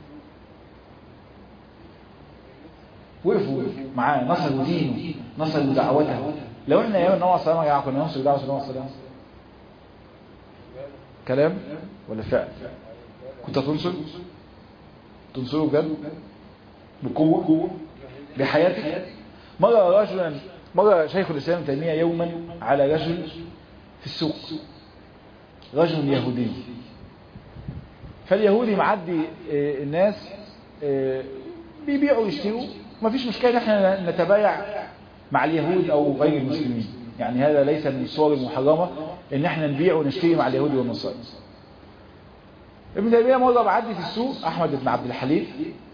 وقفوا معاه، نصروا دينه، نصروا دعوته. لو احنا ايام النبي صلى الله عليه وسلم كنا ننصر دعوة النبي صلى الله عليه وسلم، كلام ولا فعل؟ كنت تنصره بجد بقوة بحياتك؟ مرة شيخ الإسلام ابن تيمية يوما على رجل في السوق، رجل يهودي، فاليهودي معدي الناس بيبيعوا ويشتروا، ما فيش مشكلة ان احنا نتبايع مع اليهود او غير المسلمين، يعني هذا ليس من الصور المحرمة ان احنا نبيع ونشتري مع اليهود والنصارى. ابن تيمية مرة بعدي في السوق، احمد بن عبد الحليم،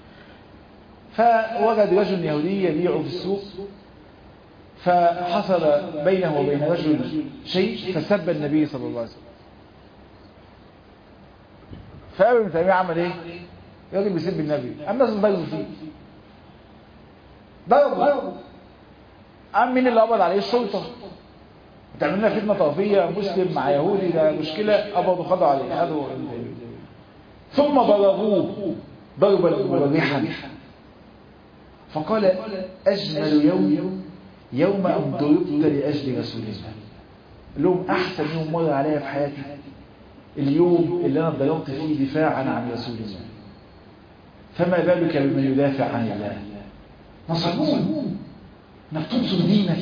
فوجد رجل يهودي يبيع في السوق، فحصل بينه وبين رجل شيء فسب النبي صلى الله عليه وسلم. فابن تيمية عمل ايه؟ الراجل بيسب النبي، الناس ضربوا فيه، ضربوا. مين اللي قبض عليه؟ الشرطة. تعمل لنا فتنة طائفية، مسلم مع يهودي، ده مشكلة، قبضوا خدوا عليه، خدوا. ثم ضربوه ضربا مبرحا، فقال أجمل يوم أن ضربت لأجل رسول الله. لهم أحسن يوم مر عليا في حياتي اليوم اللي أنا ضربت فيه دفاعا عن رسول الله، فما بالك بمن يدافع عن الله. نصروه، انك تنصر دينك.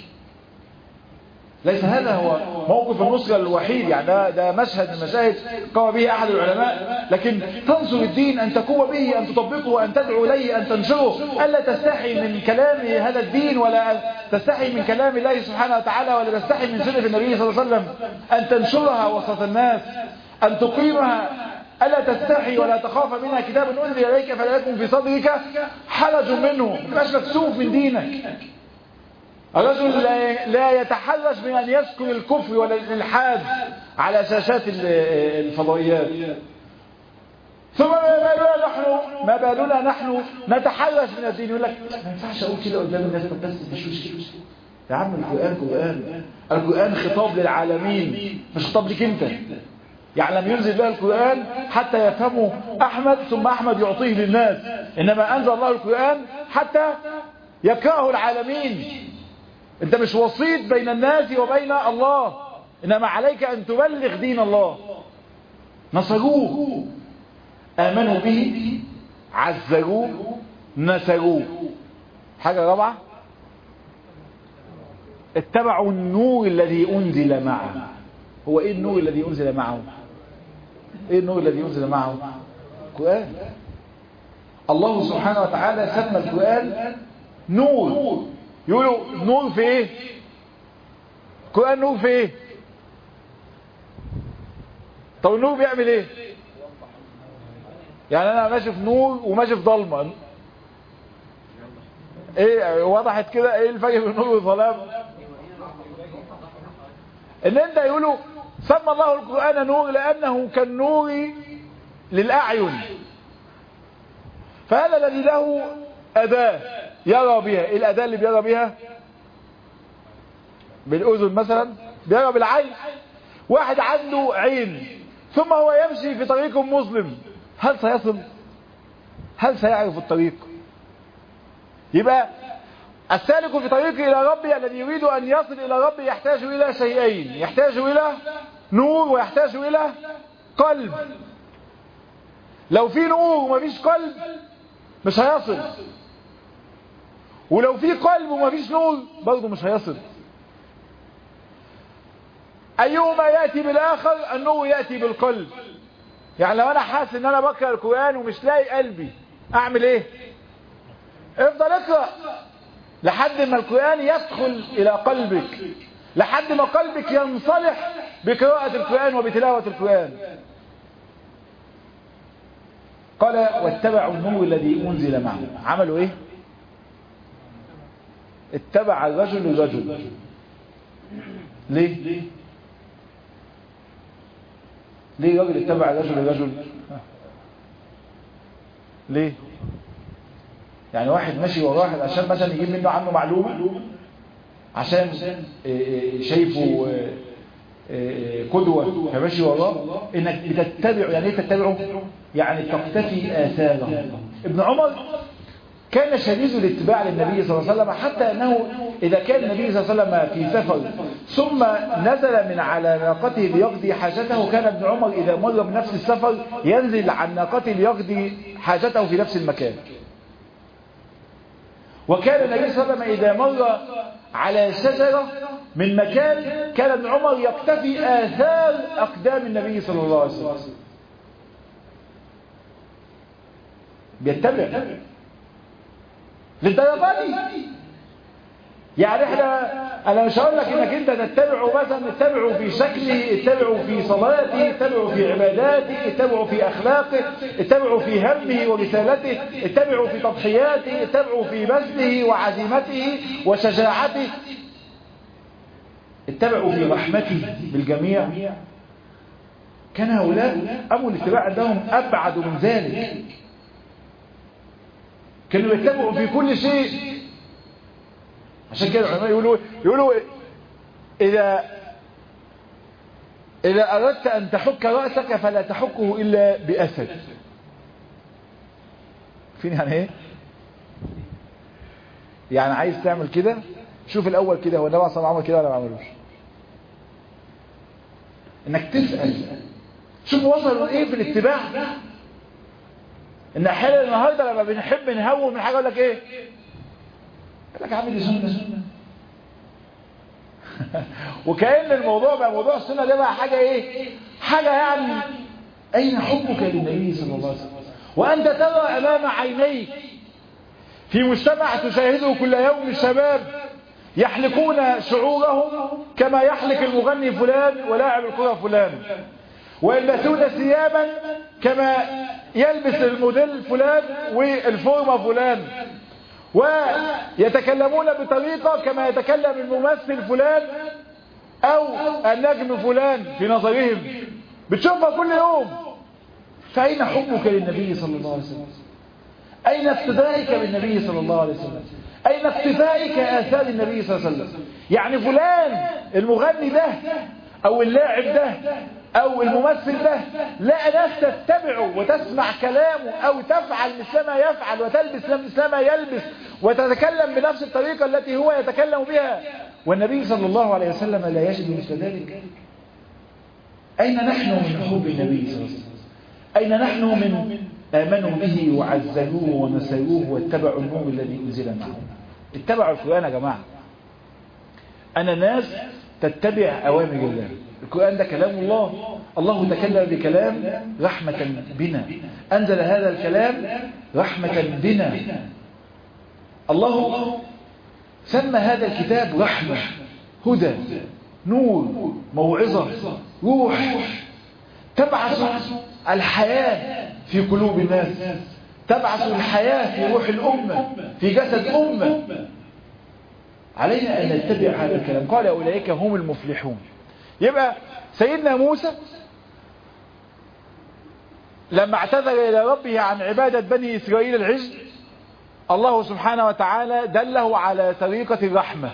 ليس هذا هو موقف النصرة الوحيد، يعني ده مشهد من مشاهد قام به أحد العلماء، لكن تنصر الدين، أن تقوم به، أن تطبقه، أن تدعو إليه، أن تنشره، ألا تستحي من كلام هذا الدين، ولا تستحي من كلام الله سبحانه وتعالى، ولا تستحي من سنة النبي صلى الله عليه وسلم، أن تنشرها وسط الناس، أن تقيمها، ألا تستحي ولا تخاف منها كتاب أنزل إليك فلا يكن في صدرك حرج منه، ما تبقاش مكسوف من دينك. الرجل لا يتحرج من أن يذكر الكفر ولا الإلحاد على شاشات الفضائيات. ثم ما بالنا نحن نتحرج من الدين. يقول لك ما ينفعش أقول كده قدام الناس، بس مش يا عم، القرآن خطاب للعالمين، مش خطاب لك انت. يعني لم ينزل بها القرآن حتى يفهمه أحمد ثم أحمد يعطيه للناس، إنما أنزل الله القرآن حتى يكرهه العالمين. أنت مش وسيط بين الناس وبين الله، إنما عليك أن تبلغ دين الله. نصروه، آمنوا به، عزروه، نسروه. حاجة رابعة، اتبعوا النور الذي أنزل معه. هو إيه النور الذي أنزل معه؟ إيه النور الذي أنزل معه؟ القرآن. الله سبحانه وتعالى سمى القرآن نور. يقولوا نور في إيه؟ القرآن نور في إيه؟ طب النور بيعمل إيه؟ يعني أنا ماشي في نور وماشي في ضلمة، إيه وضحت كده؟ إيه الفرق بين النور والظلام؟ إن أنت يقولوا سمى الله القرآن نور لأنه كالنور للأعين، فهذا الذي له أداة يرى بها. إيه الأداة اللي بيرى بها؟ بالأذن مثلا، بيرى بالعين. واحد عنده عين ثم هو يمشي في طريق مظلم، هل سيصل؟ هل سيعرف الطريق؟ يبقى السالك في طريق إلى ربي الذي يريد أن يصل إلى ربي يحتاج إلى شيئين، يحتاج إلى نور ويحتاج إلى قلب. لو في نور ومفيش قلب مش هيصل، ولو في قلب ومفيش نور برضه مش هيصل. أيهما يأتي بالآخر؟ النور يأتي بالقلب. يعني لو أنا حاسس إن أنا بقرأ القرآن ومش لاقي قلبي أعمل إيه؟ افضل اقرأ لحد ما القرآن يدخل إلى قلبك، لحد ما قلبك ينصلح بقراءة القرآن وبتلاوة القرآن. قال واتبعوا النور الذي أنزل معه. عملوا إيه؟ اتبع الرجل الرجل. ليه؟ ليه راجل اتبع الرجل الرجل؟ ليه؟ يعني واحد ماشي ورا واحد عشان مثلا يجيب منه عنه معلومة، عشان شايفه قدوة فماشي وراه، انك بتتبعه. يعني ايه تتبعه؟ يعني تقتفي آثاره. ابن عمر كان شديد الاتباع للنبي صلى الله عليه وسلم، حتى انه اذا كان النبي صلى الله عليه وسلم في سفر ثم نزل من على ناقته ليقضي حاجته، كان ابن عمر اذا مر بنفس السفر ينزل عن ناقته ليقضي حاجته في نفس المكان. وكان النبي صلى الله عليه وسلم إذا مر على شجرة من مكان كان ابن عمر يقتفي آثار أقدام النبي صلى الله عليه وسلم، بيتبع للدرجة دي. يعني انا مش هقول لك انك انت تتبعه مثلا، اتبعه في شكله، اتبعه في صلاته، اتبعه في عباداته، اتبعه في اخلاقه، اتبعه في همه ورسالته، اتبعه في تضحياته، اتبعه في بذله وعزيمته وشجاعته، اتبعه في رحمته بالجميع. كان هؤلاء امر الاتباع عندهم ابعد من ذلك، كانوا يتبعوا في كل شيء. عشان كده العلماء يقولوا إذا أردت أن تحك رأسك فلا تحكه إلا بأسد. فين يعني إيه؟ يعني عايز تعمل كده شوف الأول كده هو النبي صلى الله عليه وسلم عمل كده ولا ما عملوش، إنك تسأل شوف وصلوا إيه في الاتباع. إن أحيانا النهارده لما بنحب نهون من حاجة يقول لك إيه؟ يقول لك عامل دي سنة. وكأن الموضوع بقى موضوع السنة ده بقى حاجة ايه؟ حاجة يعني اين حبك للنبي صلى الله عليه وسلم وانت ترى امام عينيك في مجتمع تشاهده كل يوم الشباب يحلقون شعورهم كما يحلق المغني فلان ولاعب الكرة فلان، ويلبسون ثيابا كما يلبس الموديل فلان والفورمة فلان، ويتكلمون بطريقة كما يتكلم الممثل فلان أو النجم فلان في نظرهم، بتشوفها كل يوم. فأين حبك للنبي صلى الله عليه وسلم؟ أين اقتدائك بالنبي صلى الله عليه وسلم؟ أين اقتفائك آثار النبي صلى الله عليه وسلم؟ يعني فلان المغني ده أو اللاعب ده أو الممثل ده لا ناس تتبعه وتسمع كلامه أو تفعل مثل ما يفعل وتلبس مثل ما يلبس وتتكلم بنفس الطريقة التي هو يتكلم بها، والنبي صلى الله عليه وسلم لا يجد مثل ذلك. أين نحن من حب النبي صلى الله عليه وسلم؟ أين نحن من آمنوا به وعزلوه ونسروه واتبعوا النور الذي أنزل معه؟ اتبعوا القرآن يا جماعة. أنا ناس تتبع أوامر الله. القرآن ده كلام الله، الله تكلم بكلام رحمة بنا، أنزل هذا الكلام رحمة بنا. الله سمى هذا الكتاب رحمة، هدى، نور، موعظة، روح، تبعث الحياة في قلوب الناس، تبعث الحياة في روح الأمة، في جسد أمة. علينا أن نتبع هذا الكلام. قال أولئك هم المفلحون. يبقى سيدنا موسى لما اعتذر إلى ربه عن عبادة بني إسرائيل العجل، الله سبحانه وتعالى دله على طريقة الرحمة،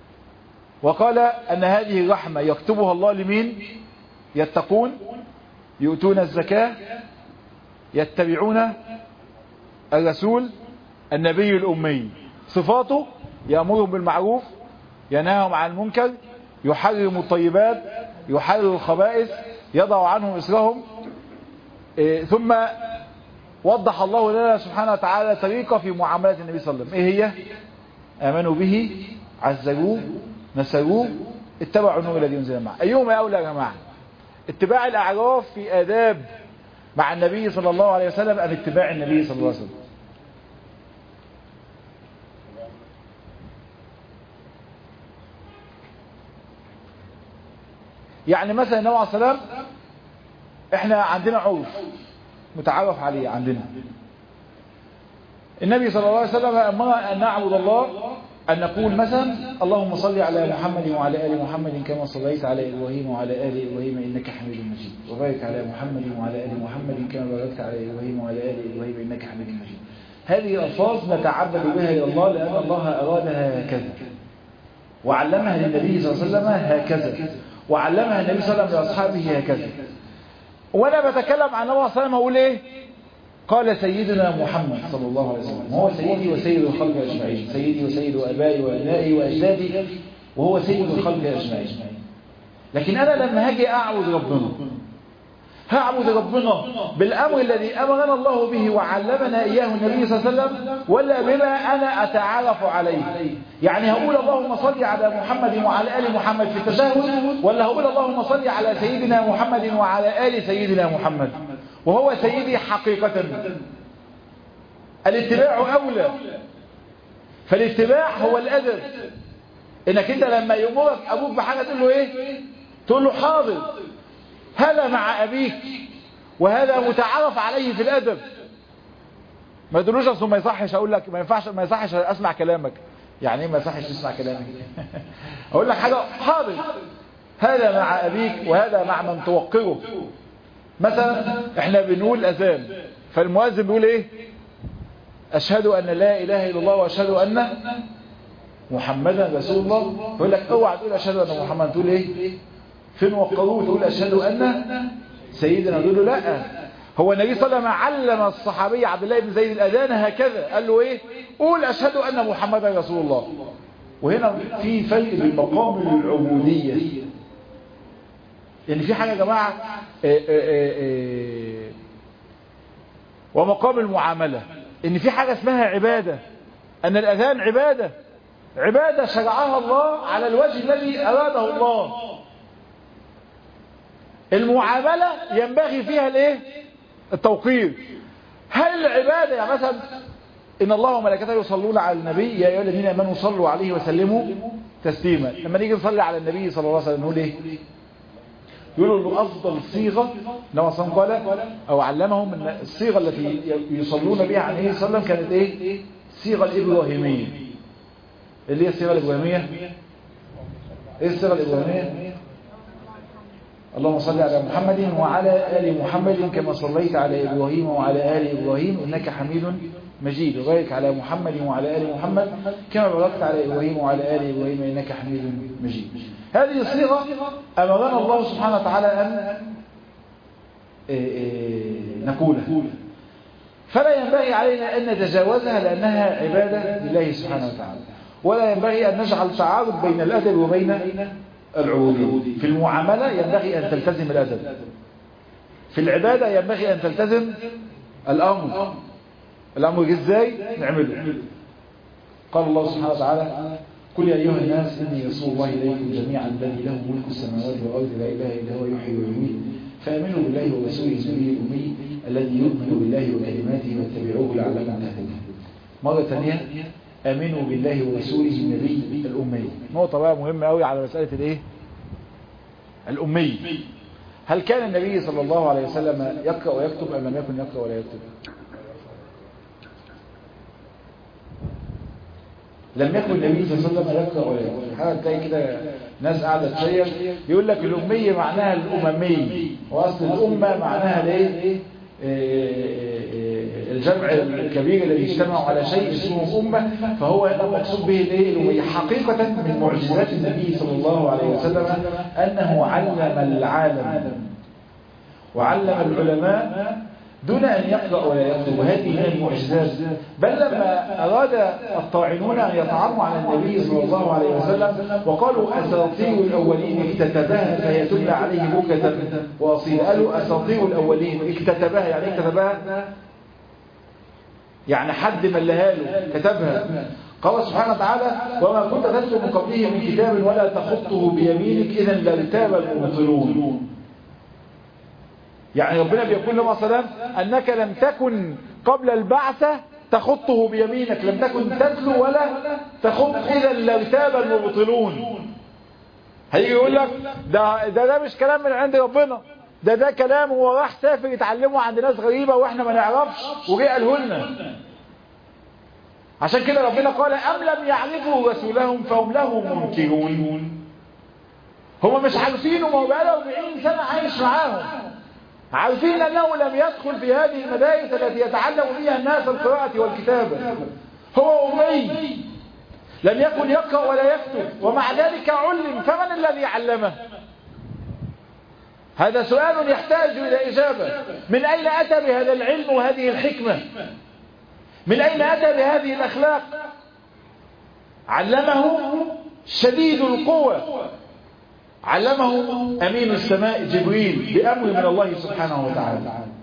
وقال أن هذه الرحمة يكتبها الله لمين؟ يتقون يؤتون الزكاة يتبعون الرسول النبي الأمي. صفاته يأمرهم بالمعروف ينهاهم عن المنكر يحرم الطيبات يحرر الخبائث يضع عنهم إسرهم. ثم وضح الله لنا سبحانه وتعالى طريقة في معاملة النبي صلى الله عليه وسلم. ايه هي؟ آمنوا به عزروه نسروه اتبعوا النور الذي انزل معه. ايهما اولى يا جماعه؟ اتباع الاعراف في آداب مع النبي صلى الله عليه وسلم ام اتباع النبي صلى الله عليه وسلم؟ يعني مثلا النبي عليه الصلاه والسلام احنا عندنا عرف متعارف عليه عندنا. النبي صلى الله عليه وسلم أمرنا أن نعبد الله، أن نقول مثلا اللهم صل على محمد وعلى آل محمد كما صليت على إبراهيم وعلى آل إبراهيم إنك حميد مجيد، وبارك على محمد وعلى آل محمد كما باركت على إبراهيم وعلى آل إبراهيم إنك حميد مجيد. هذه الألفاظ نتعبد بها إلى الله لأن الله أرادها هكذا، وعلمها للنبي صلى الله عليه وسلم هكذا، وعلمها النبي صلى الله عليه وسلم لأصحابه هكذا. وأنا بتكلم عن النبي صلى الله عليه وسلم أقول إيه؟ قال سيدنا محمد صلى الله عليه وسلم هو سيدي وسيد الخلق أجمعين، سيدي وسيد أبائي وأبنائي وأجدادي، وهو سيد الخلق أجمعين. لكن أنا لما هاجي أعبد ربنا هعبد ربنا بالأمر الذي أمرنا الله به وعلمنا إياه النبي صلى الله عليه وسلم، ولا بما أنا أتعرف عليه؟ يعني هقول اللهم صل على محمد وعلى آل محمد في التشهد، ولا هقول اللهم صل على سيدنا محمد وعلى آل سيدنا محمد وهو سيدي حقيقة؟ الاتباع أولى. فالاتباع هو الأدب، إنك أنت لما يأمرك أبوك بحاجة تقول له إيه؟ تقول له حاضر. هذا مع أبيك، وهذا متعارف عليه في الأدب. ما تقولوش أصلا ما يصحش، أقول لك ما ينفعش، ما يصحش أسمع كلامك. يعني إيه ما يصحش تسمع كلامك؟ أقول لك حاجة حاضر. هذا مع أبيك وهذا مع من توقره. مثلا احنا بنقول أذان، فالمؤذن بيقول إيه؟ أشهد أن لا إله إلا الله وأشهد أن محمدا رسول الله. يقول لك اوعى تقول أشهد أن محمدا، تقول إيه؟ فين وقروه؟ تقول أشهد أن سيدنا. تقول له لا، هو النبي صلى الله عليه وسلم علم الصحابي عبد الله بن زيد الأذان هكذا، قال له إيه؟ قول أشهد أن محمدا رسول الله. وهنا في فرق بين مقام العبودية، يعني في حاجة يا جماعة ومقام المعاملة، إن في حاجة اسمها عبادة، أن الأذان عبادة، عبادة شرعها الله على الوجه الذي أراده الله. المعاملة ينبغي فيها الايه؟ التوقير. هل العبادة يعني مثلا إن الله وملائكته يصلون على النبي يا أيها الذين آمنوا صلوا عليه وسلموا تسليما. لما نيجي نصلي على النبي صلى الله عليه وسلم نقول ايه؟ يقولوا له أفضل صيغة النبي صلى الله عليه وسلم قال أو علمهم أن الصيغة التي يصلون بها على النبي صلى الله عليه وسلم كانت ايه؟ الصيغة الإبراهيمية. اللي هي الصيغة الإبراهيمية؟ ايه الصيغة الإبراهيمية؟ اللهم صل على محمد وعلى آل محمد كما صليت على إبراهيم وعلى آل إبراهيم إنك حميد مجيد، وبارك على محمد وعلى آل محمد كما باركت على إبراهيم وعلى آل إبراهيم إنك حميد مجيد. هذه الصيغة أمرنا الله سبحانه وتعالى أن نقولها، فلا ينبغي علينا أن نتجاوزها لأنها عبادة لله سبحانه وتعالى، ولا ينبغي أن نجعل تعارض بين الأدب وبين العبودية. في المعاملة ينبغي أن تلتزم الأدب، في العبادة ينبغي أن تلتزم الأمر. الأمر إزاي نعمله؟ قال الله سبحانه وتعالى قل يا أيها الناس إني رسول الله إليكم جميعا الذي له ملك السماوات والأرض لا إله إلا هو يحيي ويميت فآمنوا بالله ورسوله النبي الأمي الذي يؤمن بالله وكلماته واتبعوه لعلكم تهتدون. مرة ثانية آمنوا بالله ورسوله النبي الأمي. نقطة بقى مهمة قوي على مسألة الإيه؟ الأمي. هل كان النبي صلى الله عليه وسلم يقرأ ويكتب أم لم يكن يقرأ ولا يكتب؟ لم يكن النبي صلى الله عليه وسلم يقرأ ولا يكتب. حاجة تلاقي كده ناس قاعدة تشير يقول لك الأمي معناها الأممي، وأصل الأمة معناها ليه؟ الجمع الكبير الذي يجتمع على شيء اسمه أمة، فهو هذا مقصود به الأمية. حقيقة من معجزات النبي صلى الله عليه وسلم أنه علم العالم، وعلم العلماء دون أن يقرأ ولا يكتب، وهذه من المعجزات. بل لما أراد الطاعنون أن يطعنوا على النبي صلى الله عليه وسلم وقالوا أساطير الأولين اكتتبها فهي تتلى عليه بكرة وأصيلا، قالوا أساطير الأولين اكتتبها، يعني اكتتبها يعني حد ملها له كتبها. قال سبحانه وتعالى وما كنت تتلو من قبله من كتاب ولا تخطه بيمينك إذا لارتاب المبطلون. يعني ربنا بيقول لهم مثلا أنك لم تكن قبل البعثة تخطه بيمينك، لم تكن تتلو ولا تخط، إذا لارتاب المبطلون. هيجي يقول لك ده مش كلام من عند ربنا، ده كلام هو راح سافر يتعلمه عند ناس غريبة واحنا ما نعرفش وجه قاله لنا. عشان كده ربنا قال أم لم يعرفوا رسولهم فهم له منكرون. هم مش عارفينه، ما هو بقاله 40 سنة عايش معاهم، عارفين أنه لم يدخل في هذه المدارس التي يتعلم فيها الناس القراءة والكتابة، هو أمي لم يكن يقرأ ولا يكتب، ومع ذلك علم، فمن الذي علمه؟ هذا سؤال يحتاج إلى إجابة. من أين أتى بهذا العلم وهذه الحكمة؟ من أين أتى بهذه الأخلاق؟ علمه شديد القوة، علمه أمين السماء جبريل بأمر من الله سبحانه وتعالى.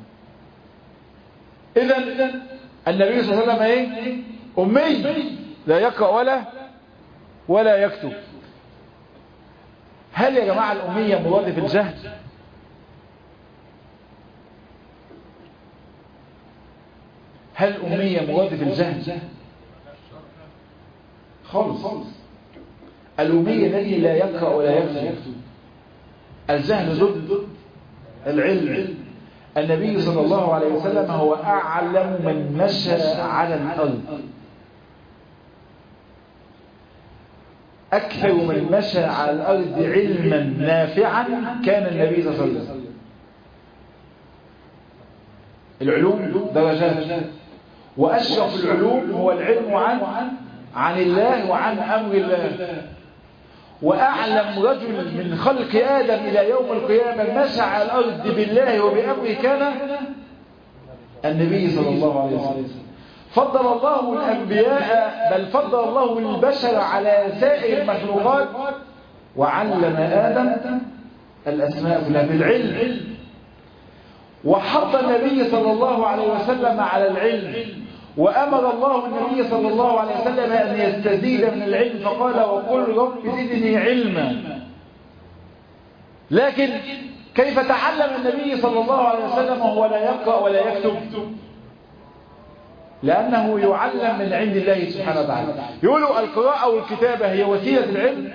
إذن النبي صلى الله عليه وسلم أمي لا يقرأ ولا يكتب. هل يا جماعة الأمية مرادف الجهل؟ هل الأمية مرادف الجهل؟ خالص. الأمية الذي لا يقرأ ولا يكتب. الجهل ضد العلم. النبي صلى الله عليه وسلم هو أعلم من مشى على الأرض، أكثر من مشى على الأرض علما نافعا كان النبي صلى الله عليه وسلم. العلوم درجات، وأشرف العلوم هو العلم عن الله وعن أمر الله. وأعلم رجل من خلق آدم إلى يوم القيامة مشى على الأرض بالله وبأمره كان النبي صلى الله عليه وسلم. فضل الله الأنبياء، بل فضل الله البشر على سائر المخلوقات، وعلم آدم الأسماء كلها بالعلم، وحط النبي صلى الله عليه وسلم على العلم، وأمر الله النبي صلى الله عليه وسلم أن يستزيد من العلم، فقال وقل رب زدني علما. لكن كيف تعلم النبي صلى الله عليه وسلم وهو لا يقرأ ولا يكتب؟ لأنه يعلم من عند الله سبحانه وتعالى. يقولوا القراءة والكتابة هي وسيلة العلم.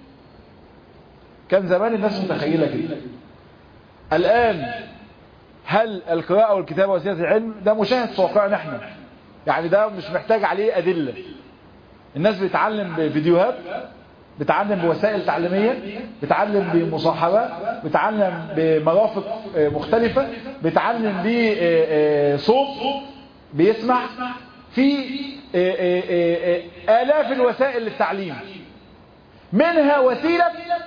كان زمان الناس متخيلة كده. الآن هل القراءة والكتابة وسيلة العلم؟ ده مشاهد في واقعنا احنا، يعني ده مش محتاج عليه أدلة. الناس بتتعلم بفيديوهات، بتتعلم بوسائل تعليمية، بتتعلم بمصاحبات، بتتعلم بمرافق مختلفة، بتتعلم بصوت بيسمع، في آلاف الوسائل للتعليم، منها وسيلة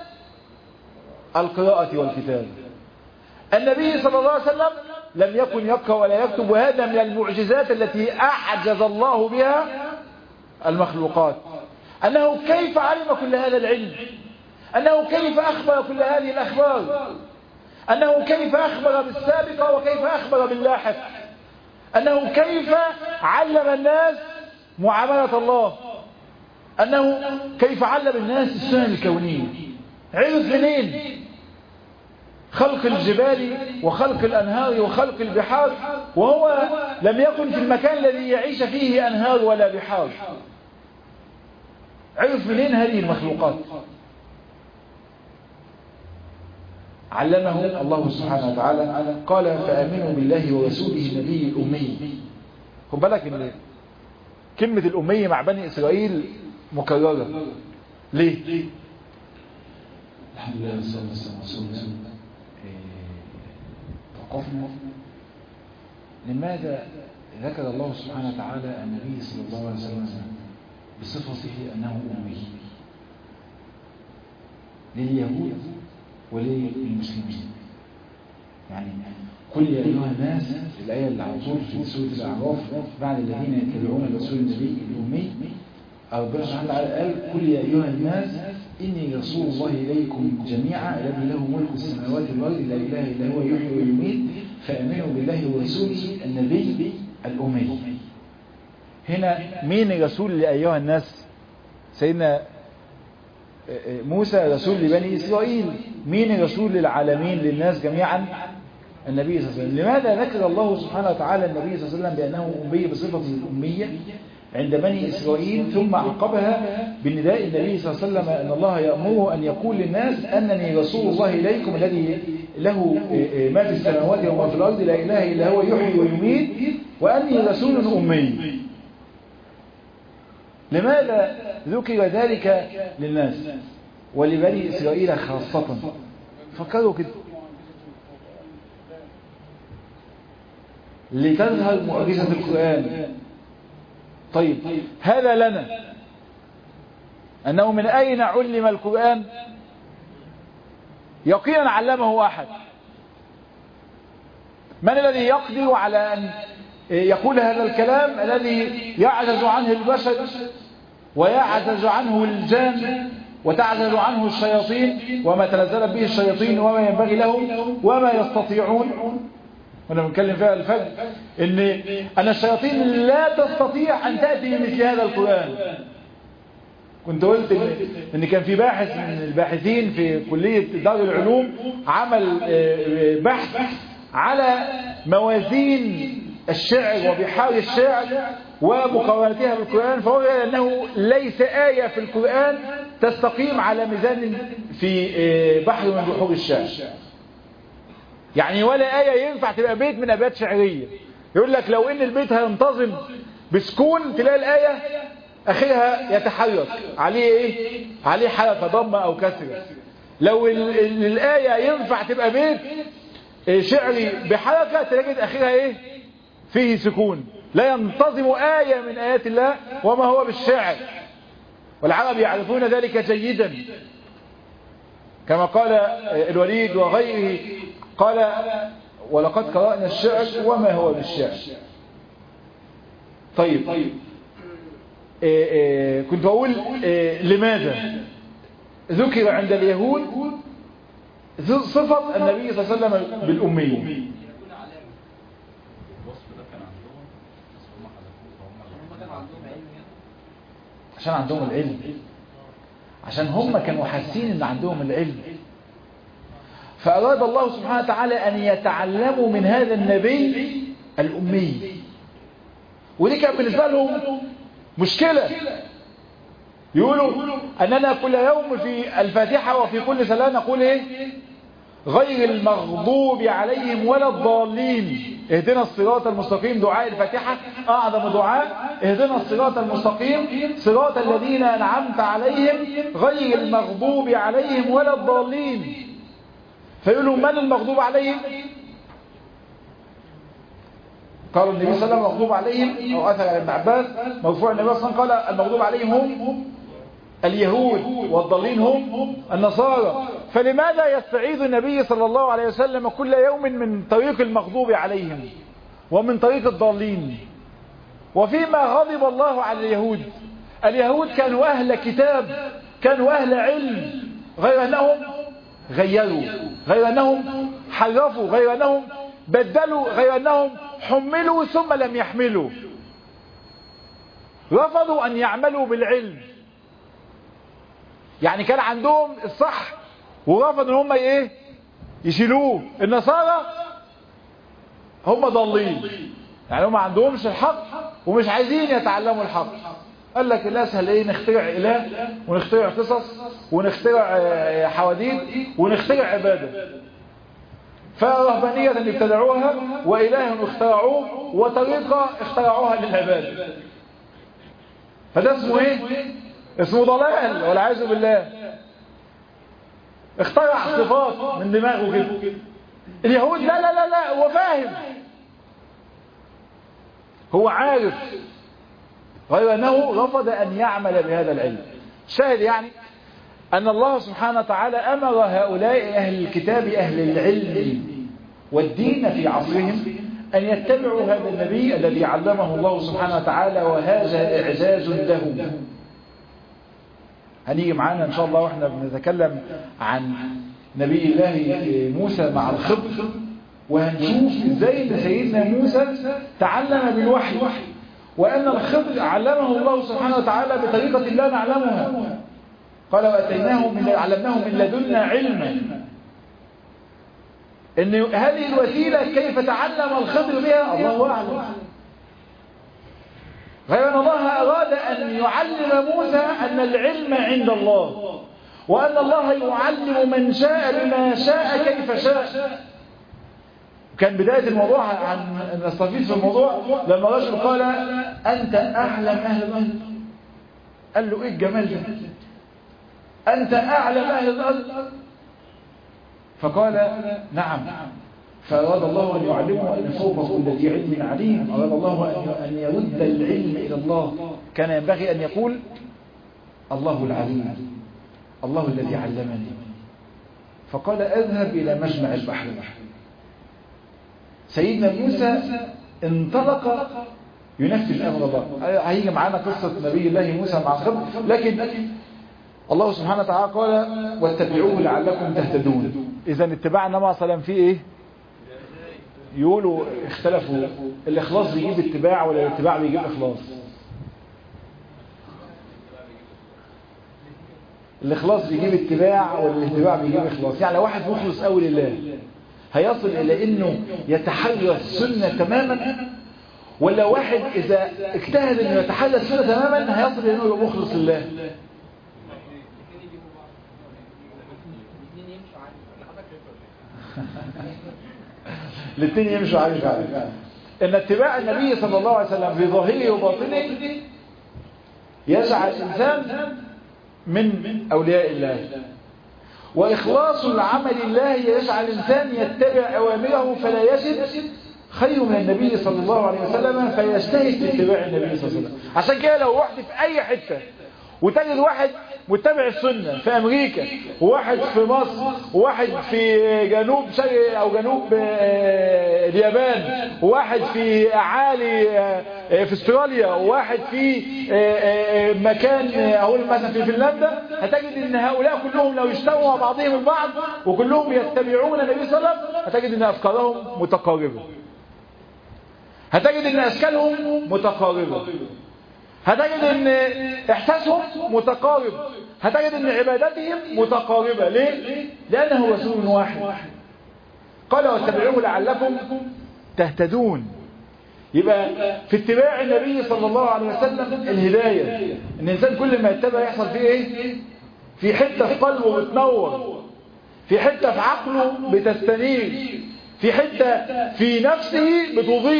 القراءة والكتابة. النبي صلى الله عليه وسلم لم يكن يقرأ ولا يكتب، وهذا من المعجزات التي أعجز الله بها المخلوقات. أنه كيف علم كل هذا العلم، أنه كيف أخبر كل هذه الأخبار، أنه كيف أخبر بالسابق وكيف أخبر باللاحق، أنه كيف علم الناس معاملة الله، أنه كيف علم الناس السنن الكونية. عرف منين خلق الجبال وخلق الأنهار وخلق البحار وهو لم يكن في المكان الذي يعيش فيه أنهار ولا بحار؟ عرف منين هذه المخلوقات؟ علمه الله سبحانه وتعالى. قال فآمنوا بالله ورسوله النبي الأمي. خد بالك ان كلمة الأمي مع بني إسرائيل مكررة. ليه؟ الحمد لله والصلاة والسلام على رسول الله. توقفنا لماذا ذكر الله سبحانه وتعالى النبي صلى الله عليه وسلم بصفته أنه أمي لليهود وللمسلمين؟ يعني قل يا أيها الناس، الآية اللي على طول في سورة الأعراف بعد الذين يتبعون الرسول النبي الأمي، ربنا سبحانه وتعالى قال قل يا أيها الناس إني رسول الله إليكم جميعا الذي له ملك السماوات والأرض لا إله إلا هو يحيي ويميت فآمنوا بالله ورسوله النبي الأمي. هنا مين الرسول لأيها الناس؟ سيدنا موسى رسول لبني إسرائيل. مين الرسول للعالمين للناس جميعا؟ النبي صلى الله عليه وسلم. لماذا ذكر الله سبحانه وتعالى النبي صلى الله عليه وسلم بأنه أمي بصفة الأمية عند بني إسرائيل، ثم عقبها بنداء النبي صلى الله عليه وسلم أن الله يأمره أن يقول للناس أنني رسول الله إليكم الذي له ما في السماوات وما في الأرض لا إله إلا هو يحيي ويميت وأني رسول أمي؟ لماذا ذكر ذلك للناس ولبني إسرائيل خاصة؟ فكروا كده، لتظهر معجزة القرآن. طيب هذا لنا أنه من أين علم القرآن؟ يقينا علمه أحد. من الذي يقدر على أن يقول هذا الكلام الذي يعجز عنه البشر ويعجز عنه الجان وتعجز عنه الشياطين وما تنزلت به الشياطين وما ينبغي لهم وما يستطيعون؟ وانا بنتكلم فيها الفجر ان الشياطين لا تستطيع ان تأتي بمثل هذا القرآن. كنت قلت ان كان في باحث من الباحثين في كلية دار العلوم عمل بحث على موازين الشعر وبحار الشعر ومقارنتها بالقرآن، فوجد أنه ليس آية في القرآن تستقيم على ميزان في بحر من بحور الشعر. يعني ولا آية ينفع تبقى بيت من أبيات شعرية. يقول لك لو إن البيت هينتظم بسكون تلاقي الآية أخيها يتحرك عليه إيه؟ عليه حركة ضمة أو كسرة. لو الآية ينفع تبقى بيت شعري بحركة تجد أخيها إيه؟ فيه سكون. لا ينتظم آية من آيات الله وما هو بالشعر، والعرب يعرفون ذلك جيدا، كما قال الوليد وغيره قال ولقد قرأنا الشعر وما هو بالشعر. طيب كنت أقول لماذا ذكر عند اليهود صفة النبي صلى الله عليه وسلم بالأمية؟ عشان عندهم العلم، عشان هم كانوا حاسين ان عندهم العلم، فأراد الله سبحانه وتعالى أن يتعلموا من هذا النبي الأمي. ودي كانت بالنسبة لهم مشكلة. يقولوا أننا كل يوم في الفاتحة وفي كل صلاة نقول إيه؟ غير المغضوب عليهم ولا الضالين. اهدنا الصراط المستقيم. دعاء الفاتحة أعظم دعاء. اهدنا الصراط المستقيم صراط الذين أنعمت عليهم غير المغضوب عليهم ولا الضالين. فيقولوا من المغضوب عليهم؟ قال النبي صلى الله عليه وسلم المغضوب عليهم، أو أثر على ابن عباس مرفوع النبي صلى الله عليه وسلم قال المغضوب عليهم هم اليهود والضالين هم النصارى. فلماذا يستعيذ النبي صلى الله عليه وسلم كل يوم من طريق المغضوب عليهم ومن طريق الضالين؟ وفيما غضب الله على اليهود. اليهود كانوا أهل كتاب، كانوا أهل علم، غير أنهم غيروا، غير أنهم حرفوا، غير أنهم بدلوا، غير أنهم حملوا ثم لم يحملوا. رفضوا أن يعملوا بالعلم. يعني كان عندهم الصح ورفضوا ان هم ايه؟ يشيلوه. النصارى هم ضالين، يعني هم ما عندهمش الحق ومش عايزين يتعلموا الحق. قال لك الاسهل ايه؟ نخترع اله ونخترع قصص ونخترع حواديت ونخترع عباده. فرهبانية ابتدعوها وإله اخترعوه وطريقة اخترعوها للعبادة. فده اسمه ايه؟ اسمه ضلال والعياذ بالله. اخترع صفات من دماغه كده. اليهود لا لا لا لا، هو فاهم، هو عارف، غير أنه رفض أن يعمل بهذا العلم. شاهد يعني أن الله سبحانه وتعالى أمر هؤلاء أهل الكتاب أهل العلم والدين في عصرهم أن يتبعوا هذا النبي الذي علمه الله سبحانه وتعالى، وهذا إعجاز لهم. هنيجي معانا إن شاء الله وإحنا بنتكلم عن نبي الله موسى مع الخضر، وهنشوف إزاي أن سيدنا موسى تعلم بالوحي، وأن الخضر علمه الله سبحانه وتعالى بطريقة لا نعلمها. قال علمناه من لدنا علما. إن هذه الوسيلة كيف تعلم الخضر بها الله أعلم، غير أن الله أراد أن يعلم موسى أن العلم عند الله، وأن الله يعلم من شاء بما شاء كيف شاء. كان بداية الموضوع عن نستفيد في الموضوع لما رجل قال أنت أعلم أهل الأرض. قال له إيه الجمال ده؟ أنت أعلم أهل الأرض. فقال نعم. فأراد الله أن يعلمه أن فوق كل ذي علم عليم. أراد الله أن يرد العلم إلى الله. كان ينبغي أن يقول الله العليم، الله الذي علمني. فقال أذهب إلى مجمع البحر. سيدنا موسى انطلق ينفذ أمر الله. هيجي معانا قصة نبي الله موسى مع الخضر، لكن الله سبحانه وتعالى قال واتبعوه لعلكم تهتدون. إذا اتباع النبي صلى الله عليه وسلم فيه إيه؟ يقولوا اختلفوا، الإخلاص بيجيب اتباع ولا الاتباع بيجيب إخلاص؟ الإخلاص بيجيب اتباع ولا الاتباع بيجيب إخلاص؟ يعني لو واحد مخلص قوي لله هيصل إلى إنه يتحرى السنة تماما، ولا واحد إذا اجتهد إنه يتحرى السنة تماما هيصل إلى إنه يبقى مخلص لله؟ الاثنين يمشوا عليه فعلا. إن اتباع النبي صلى الله عليه وسلم في ظاهره وباطنه يجعل الإنسان من أولياء الله، وإخلاص العمل الله يجعل الإنسان يتبع أوامره فلا يجد خير من النبي صلى الله عليه وسلم فيجتهد في اتباع النبي صلى الله عليه وسلم. عشان كده لو رحت في أي حتة وتجد واحد متبع السنة في أمريكا، وواحد في مصر، وواحد في جنوب شرق أو جنوب اليابان، وواحد في أعالي في استراليا، وواحد في مكان أقول مثلا في فنلندا، هتجد أن هؤلاء كلهم لو اجتمعوا مع بعضهم البعض وكلهم يتبعون النبي صلى الله عليه وسلم هتجد أن أفكارهم متقاربة، هتجد أن أشكالهم متقاربة، هتجد ان احساسهم متقارب، هتجد ان عباداتهم متقاربة. ليه؟ لانه رسول واحد. قال واتبعوه لعلكم تهتدون. يبقى في اتباع النبي صلى الله عليه وسلم الهداية. ان الانسان كل ما يتبع يحصل فيه ايه؟ في حتة في قلبه بتنور، في حتة في عقله بتستنير، في حتة في نفسه بتضيء.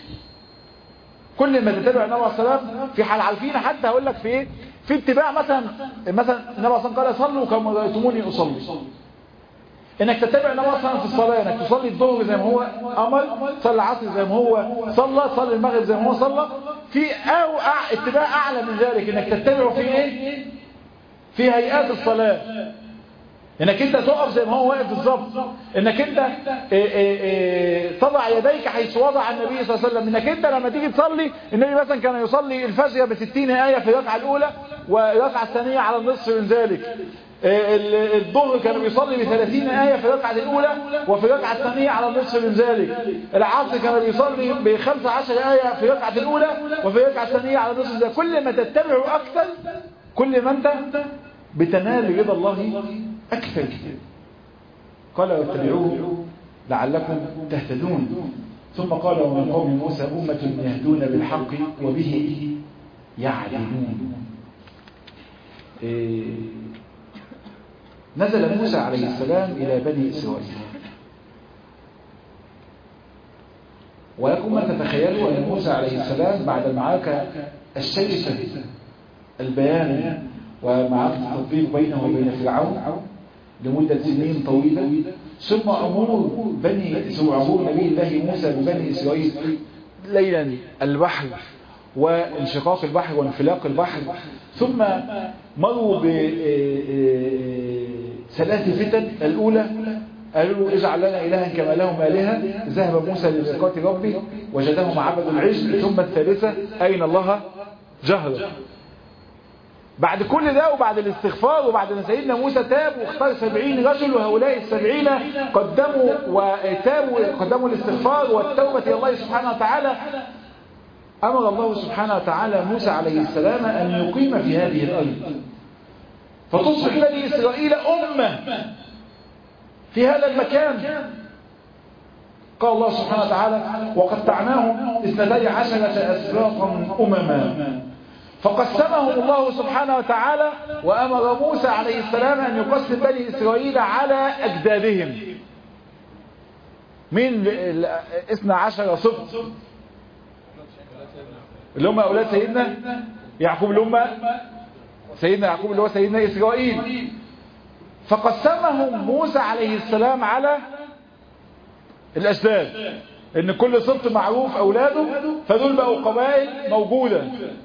كل ما تتبع النبي صلى الله عليه وسلم في حال عارفين. حتى هقول لك في ايه؟ في اتباع مثلا النبي صلى الله عليه وسلم قال صلوا كما رأيتموني اصلي. انك تتبع النبي صلى الله عليه وسلم في الصلاه، انك تصلي الظهر زي ما هو امر، تصلي العصر زي ما هو صلى، تصلي المغرب زي ما هو صلى. في اتباع اعلى من ذلك انك تتبعه في ايه؟ في هيئات الصلاه، انك انت تقف زي ما هو واقف بالظبط، انك انت تضع يديك حيث وضع النبي صلى الله عليه وسلم، انك انت لما تيجي تصلي النبي مثلا كان يصلي الفجر ب60 آية في الركعة الأولى والركعة الثانية على النصف من ذلك. الظهر كان بيصلي ب30 آية في الركعة الأولى وفي الركعة الثانية على النصف من ذلك. العصر كان بيصلي ب15 آية في الركعة الأولى وفي الركعة الثانية على النصف من ذلك. كل ما تتبعه أكثر كل ما أنت بتنال رضا الله أكثر. قال واتبعوه لعلكم تهتدون. ثم قال ومن قوم موسى أمة يهدون بالحق وبه يعدلون. نزل موسى عليه السلام إلى بني إسرائيل، ولكم أن تتخيلوا أن موسى عليه السلام بعد المعركة الشرسة البيان ومعركة التطبيق بينه وبين فرعون لمدة سنين طويلة، ثم عبور نبي الله موسى ببني إسرائيل ليلا البحر وانشقاق البحر وانفلاق البحر، ثم مروا بثلاث فتن. الأولى قالوا اجعل لنا إلها كما لهم آلهة. ذهب موسى لميقات ربه وجدهم عبدوا العجل. ثم الثالثة أين الله جهرة. بعد كل ده وبعد الاستغفار وبعد ما سيدنا موسى تاب واختار 70 رجل، وهؤلاء 70 قدموا الاستغفار والتوبة إلى الله سبحانه وتعالى، أمر الله سبحانه وتعالى موسى عليه السلام أن يقيم في هذه الأرض فتصبح بني إسرائيل أمة في هذا المكان. قال الله سبحانه وتعالى وقطعناهم 12 أسباطا أمما فقسمهم الله سبحانه وتعالى، وأمر موسى عليه السلام أن يقسم بني إسرائيل على أجدادهم. من 12 سبط اللي هم أولاد سيدنا يعقوب، اللي هم سيدنا يعقوب اللي هو سيدنا إسرائيل. فقسمهم موسى عليه السلام على الأجداد، إن كل سبط معروف أولاده، فدول بقوا قبائل موجودة.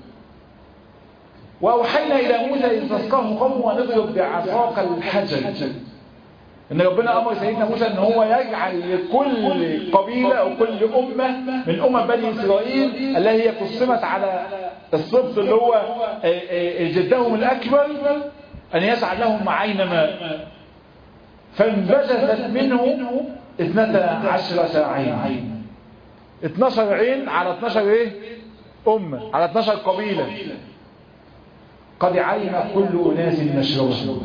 وأوحينا إلى موسى إذ تسقاه قومه أن اضرب بعصاك الحجر. إن ربنا أمر سيدنا موسى إن هو يجعل لكل قبيلة أو كل أمة من أمم بني إسرائيل التي هي قسمت على السبط اللي هو جدهم الأكبر أن يجعل لهم عين ماء. فانبجست منه 12 عين. 12 عين على 12 أمة، على 12 قبيلة. قد علم كل أناس مشربهم.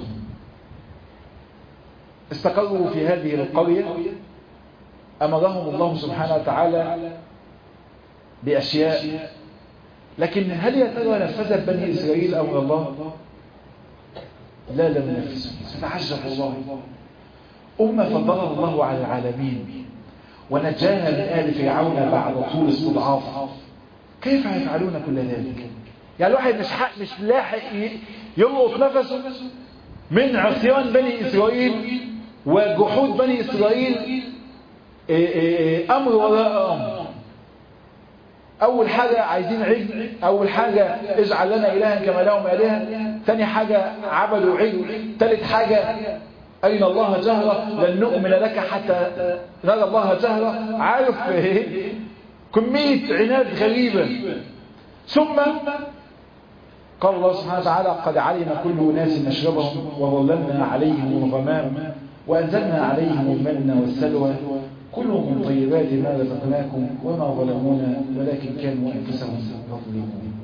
استقروا في هذه القرية، أمرهم الله سبحانه وتعالى بأشياء، لكن هل يا ترى نفذت بني إسرائيل أمر الله؟ لا لم ينفذوا. فتعجب الله، أمة فضلها الله على العالمين ونجاها من آل فرعون بعد طول استضعاف، كيف يفعلون كل ذلك؟ يعني الواحد مش لاحق يلقط نفسه من عصيان بني إسرائيل وجحود بني إسرائيل، أمر وراء أمر. أول حاجة عايزين عجل، أول حاجة اجعل لنا إلها كما لهم آلهة، ثاني حاجة عبدوا عجل، ثالث حاجة أين الله جهرة، لن نؤمن لك حتى نرى الله جهرة. عارف كمية عناد غريبة. ثم قال الله سبحانه وتعالى قد علم كل ناس مشربهم وظللنا عليهم الغمام وأنزلنا عليهم المن والسلوى كلوا من طيبات ما رزقناكم وما ظلمونا ولكن كانوا أنفسهم يظلمون.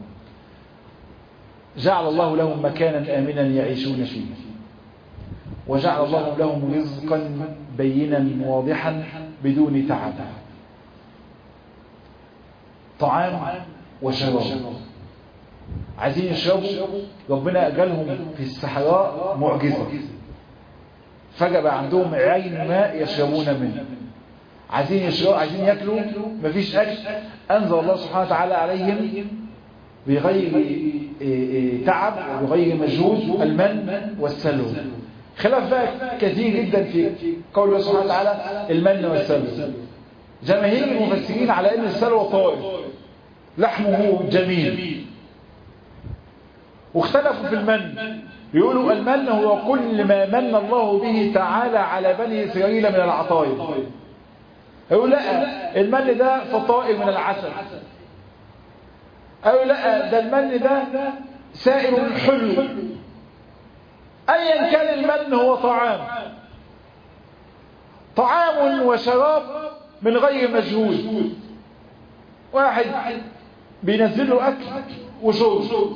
جعل الله لهم مكانا آمنا يعيشون فيه، وجعل الله لهم رزقا بينا واضحا بدون تعب، طعام وشراب. عايزين يشربوا، ربنا أجلهم في الصحراء معجزة، فجأة بقى عندهم عين ماء يشربون منه. عايزين يشربوا، عايزين يأكلوا، مفيش أكل، أنزل الله سبحانه وتعالى عليهم بغير تعب وبغير مجهود المن والسلوى. خلاف بقى كثير جدا في قول الله سبحانه وتعالى المن والسلوى. جماهير المفسرين على أن السلوى طائر لحمه جميل، واختلفوا في المن. يقولوا المن هو كل ما من الله به تعالى على بني إسرائيل من العطايا. يقولوا لا، المن ده فطائر من العسل. يقولوا لا، ده المن ده سائر حلو. أيا كان المن هو طعام وشراب من غير مجهود. واحد بينزل له أكل وشرب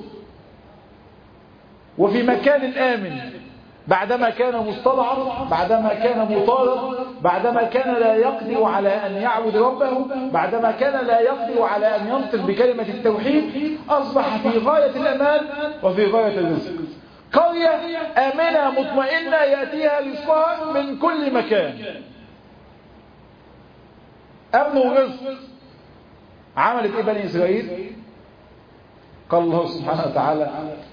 وفي مكان آمن، بعدما كان مستضعف، بعدما كان مطارد، بعدما كان لا يقدر على أن يعبد ربه، بعدما كان لا يقدر على أن ينطق بكلمة التوحيد، أصبح في غاية الأمان وفي غاية الرزق. قرية آمنة مطمئنة يأتيها رزقها من كل مكان، أمن ورزق. عملت إيه بني إسرائيل؟ قال الله سبحانه وتعالى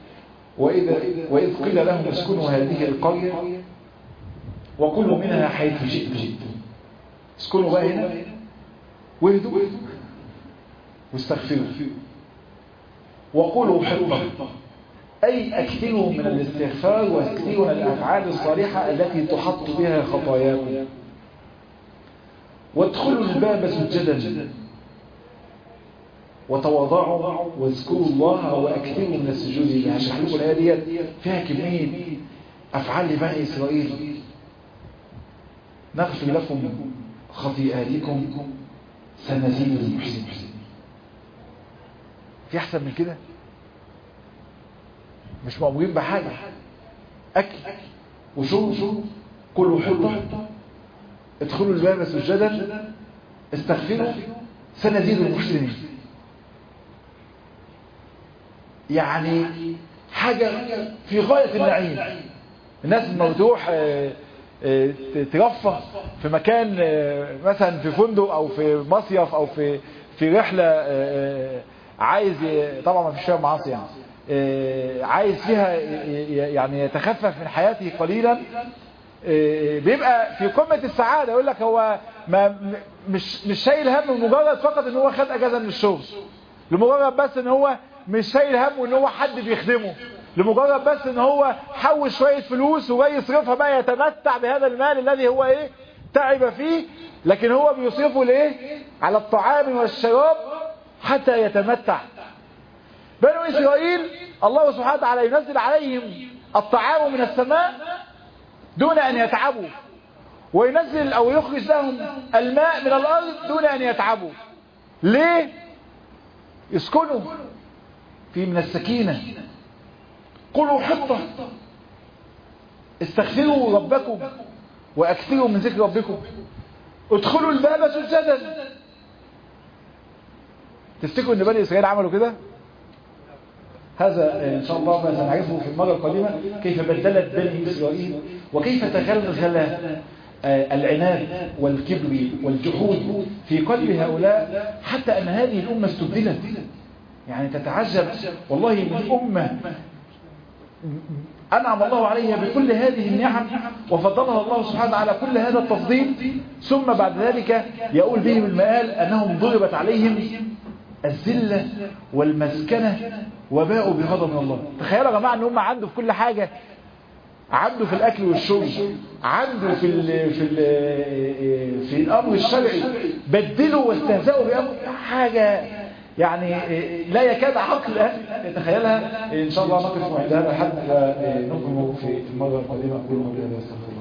وإذ قيل لهم اسكنوا هذه القرية وكلوا منها حيث شئتم. اسكنوا بقى هنا واهدوا واستغفروا وقولوا حطة أي أكثروا من الاستغفار واكثروا من الأفعال الصالحة التي تحط بها خطاياكم. وادخلوا الباب سجدا وتواضعوا واذكروا الله واكثروا من السجود. هشرح لكم الآية دي فيها كمية أفعال لبني إسرائيل. نغفر لكم خطيئاتكم سنزيد المحسنين. في أحسن من كده؟ مش مأمورين بحاجة، أكل وشرب كله حطة، ادخلوا الباب سجدا استغفروا سنزيد المحسنين. يعني حاجة في غاية النعيم. الناس لما بتروح ترفه في مكان مثلا في فندق او في مصيف او في رحلة عايز طبعا ما فيش فيها معاصي يعني عايز فيها يعني يتخفف من حياته قليلا بيبقى في قمة السعادة. يقول لك هو مش شايل هم مجرد فقط ان هو خد اجازة من الشغل، لمجرد بس ان هو مش شايل هم ان هو حد بيخدمه، لمجرد بس ان هو حوش شوية فلوس وجاي يصرفها بقى يتمتع بهذا المال الذي هو تعب فيه، لكن هو بيصرفه على الطعام والشراب حتى يتمتع. بنو إسرائيل الله سبحانه وتعالى ينزل عليهم الطعام من السماء دون أن يتعبوا، وينزل أو يخرج لهم الماء من الأرض دون أن يتعبوا. ليه؟ يسكنوا في من السكينة. قولوا حطة استغفروا ربكم وأكثروا من ذكر ربكم ادخلوا الباب سجدا. تفتكروا ان بني إسرائيل عملوا كده؟ هذا إن شاء الله ما سنعرفه في المرة القادمة، كيف بدلت بني إسرائيل وكيف تغلغل العناد والكبر والجحود في قلب هؤلاء حتى أن هذه الأمة استبدلت. يعني تتعجب والله من أمة أنعم الله عليها بكل هذه النعم وفضلها الله سبحانه على كل هذا التفضيل، ثم بعد ذلك يقول بهم المآل أنهم ضربت عليهم الذلة والمسكنة وباءوا بغضب من الله. تخيلوا يا جماعة ان هم عنده في كل حاجة، عنده في الأكل والشرب، عنده في الأمر الشرعي، بدلوا واستهزأوا بأمر حاجة يعني لا يكاد عقل يتخيلها. إن شاء الله نقف عند هذا الحد ونكمل في المرة القادمة. أقول قولي هذا واستغفر الله.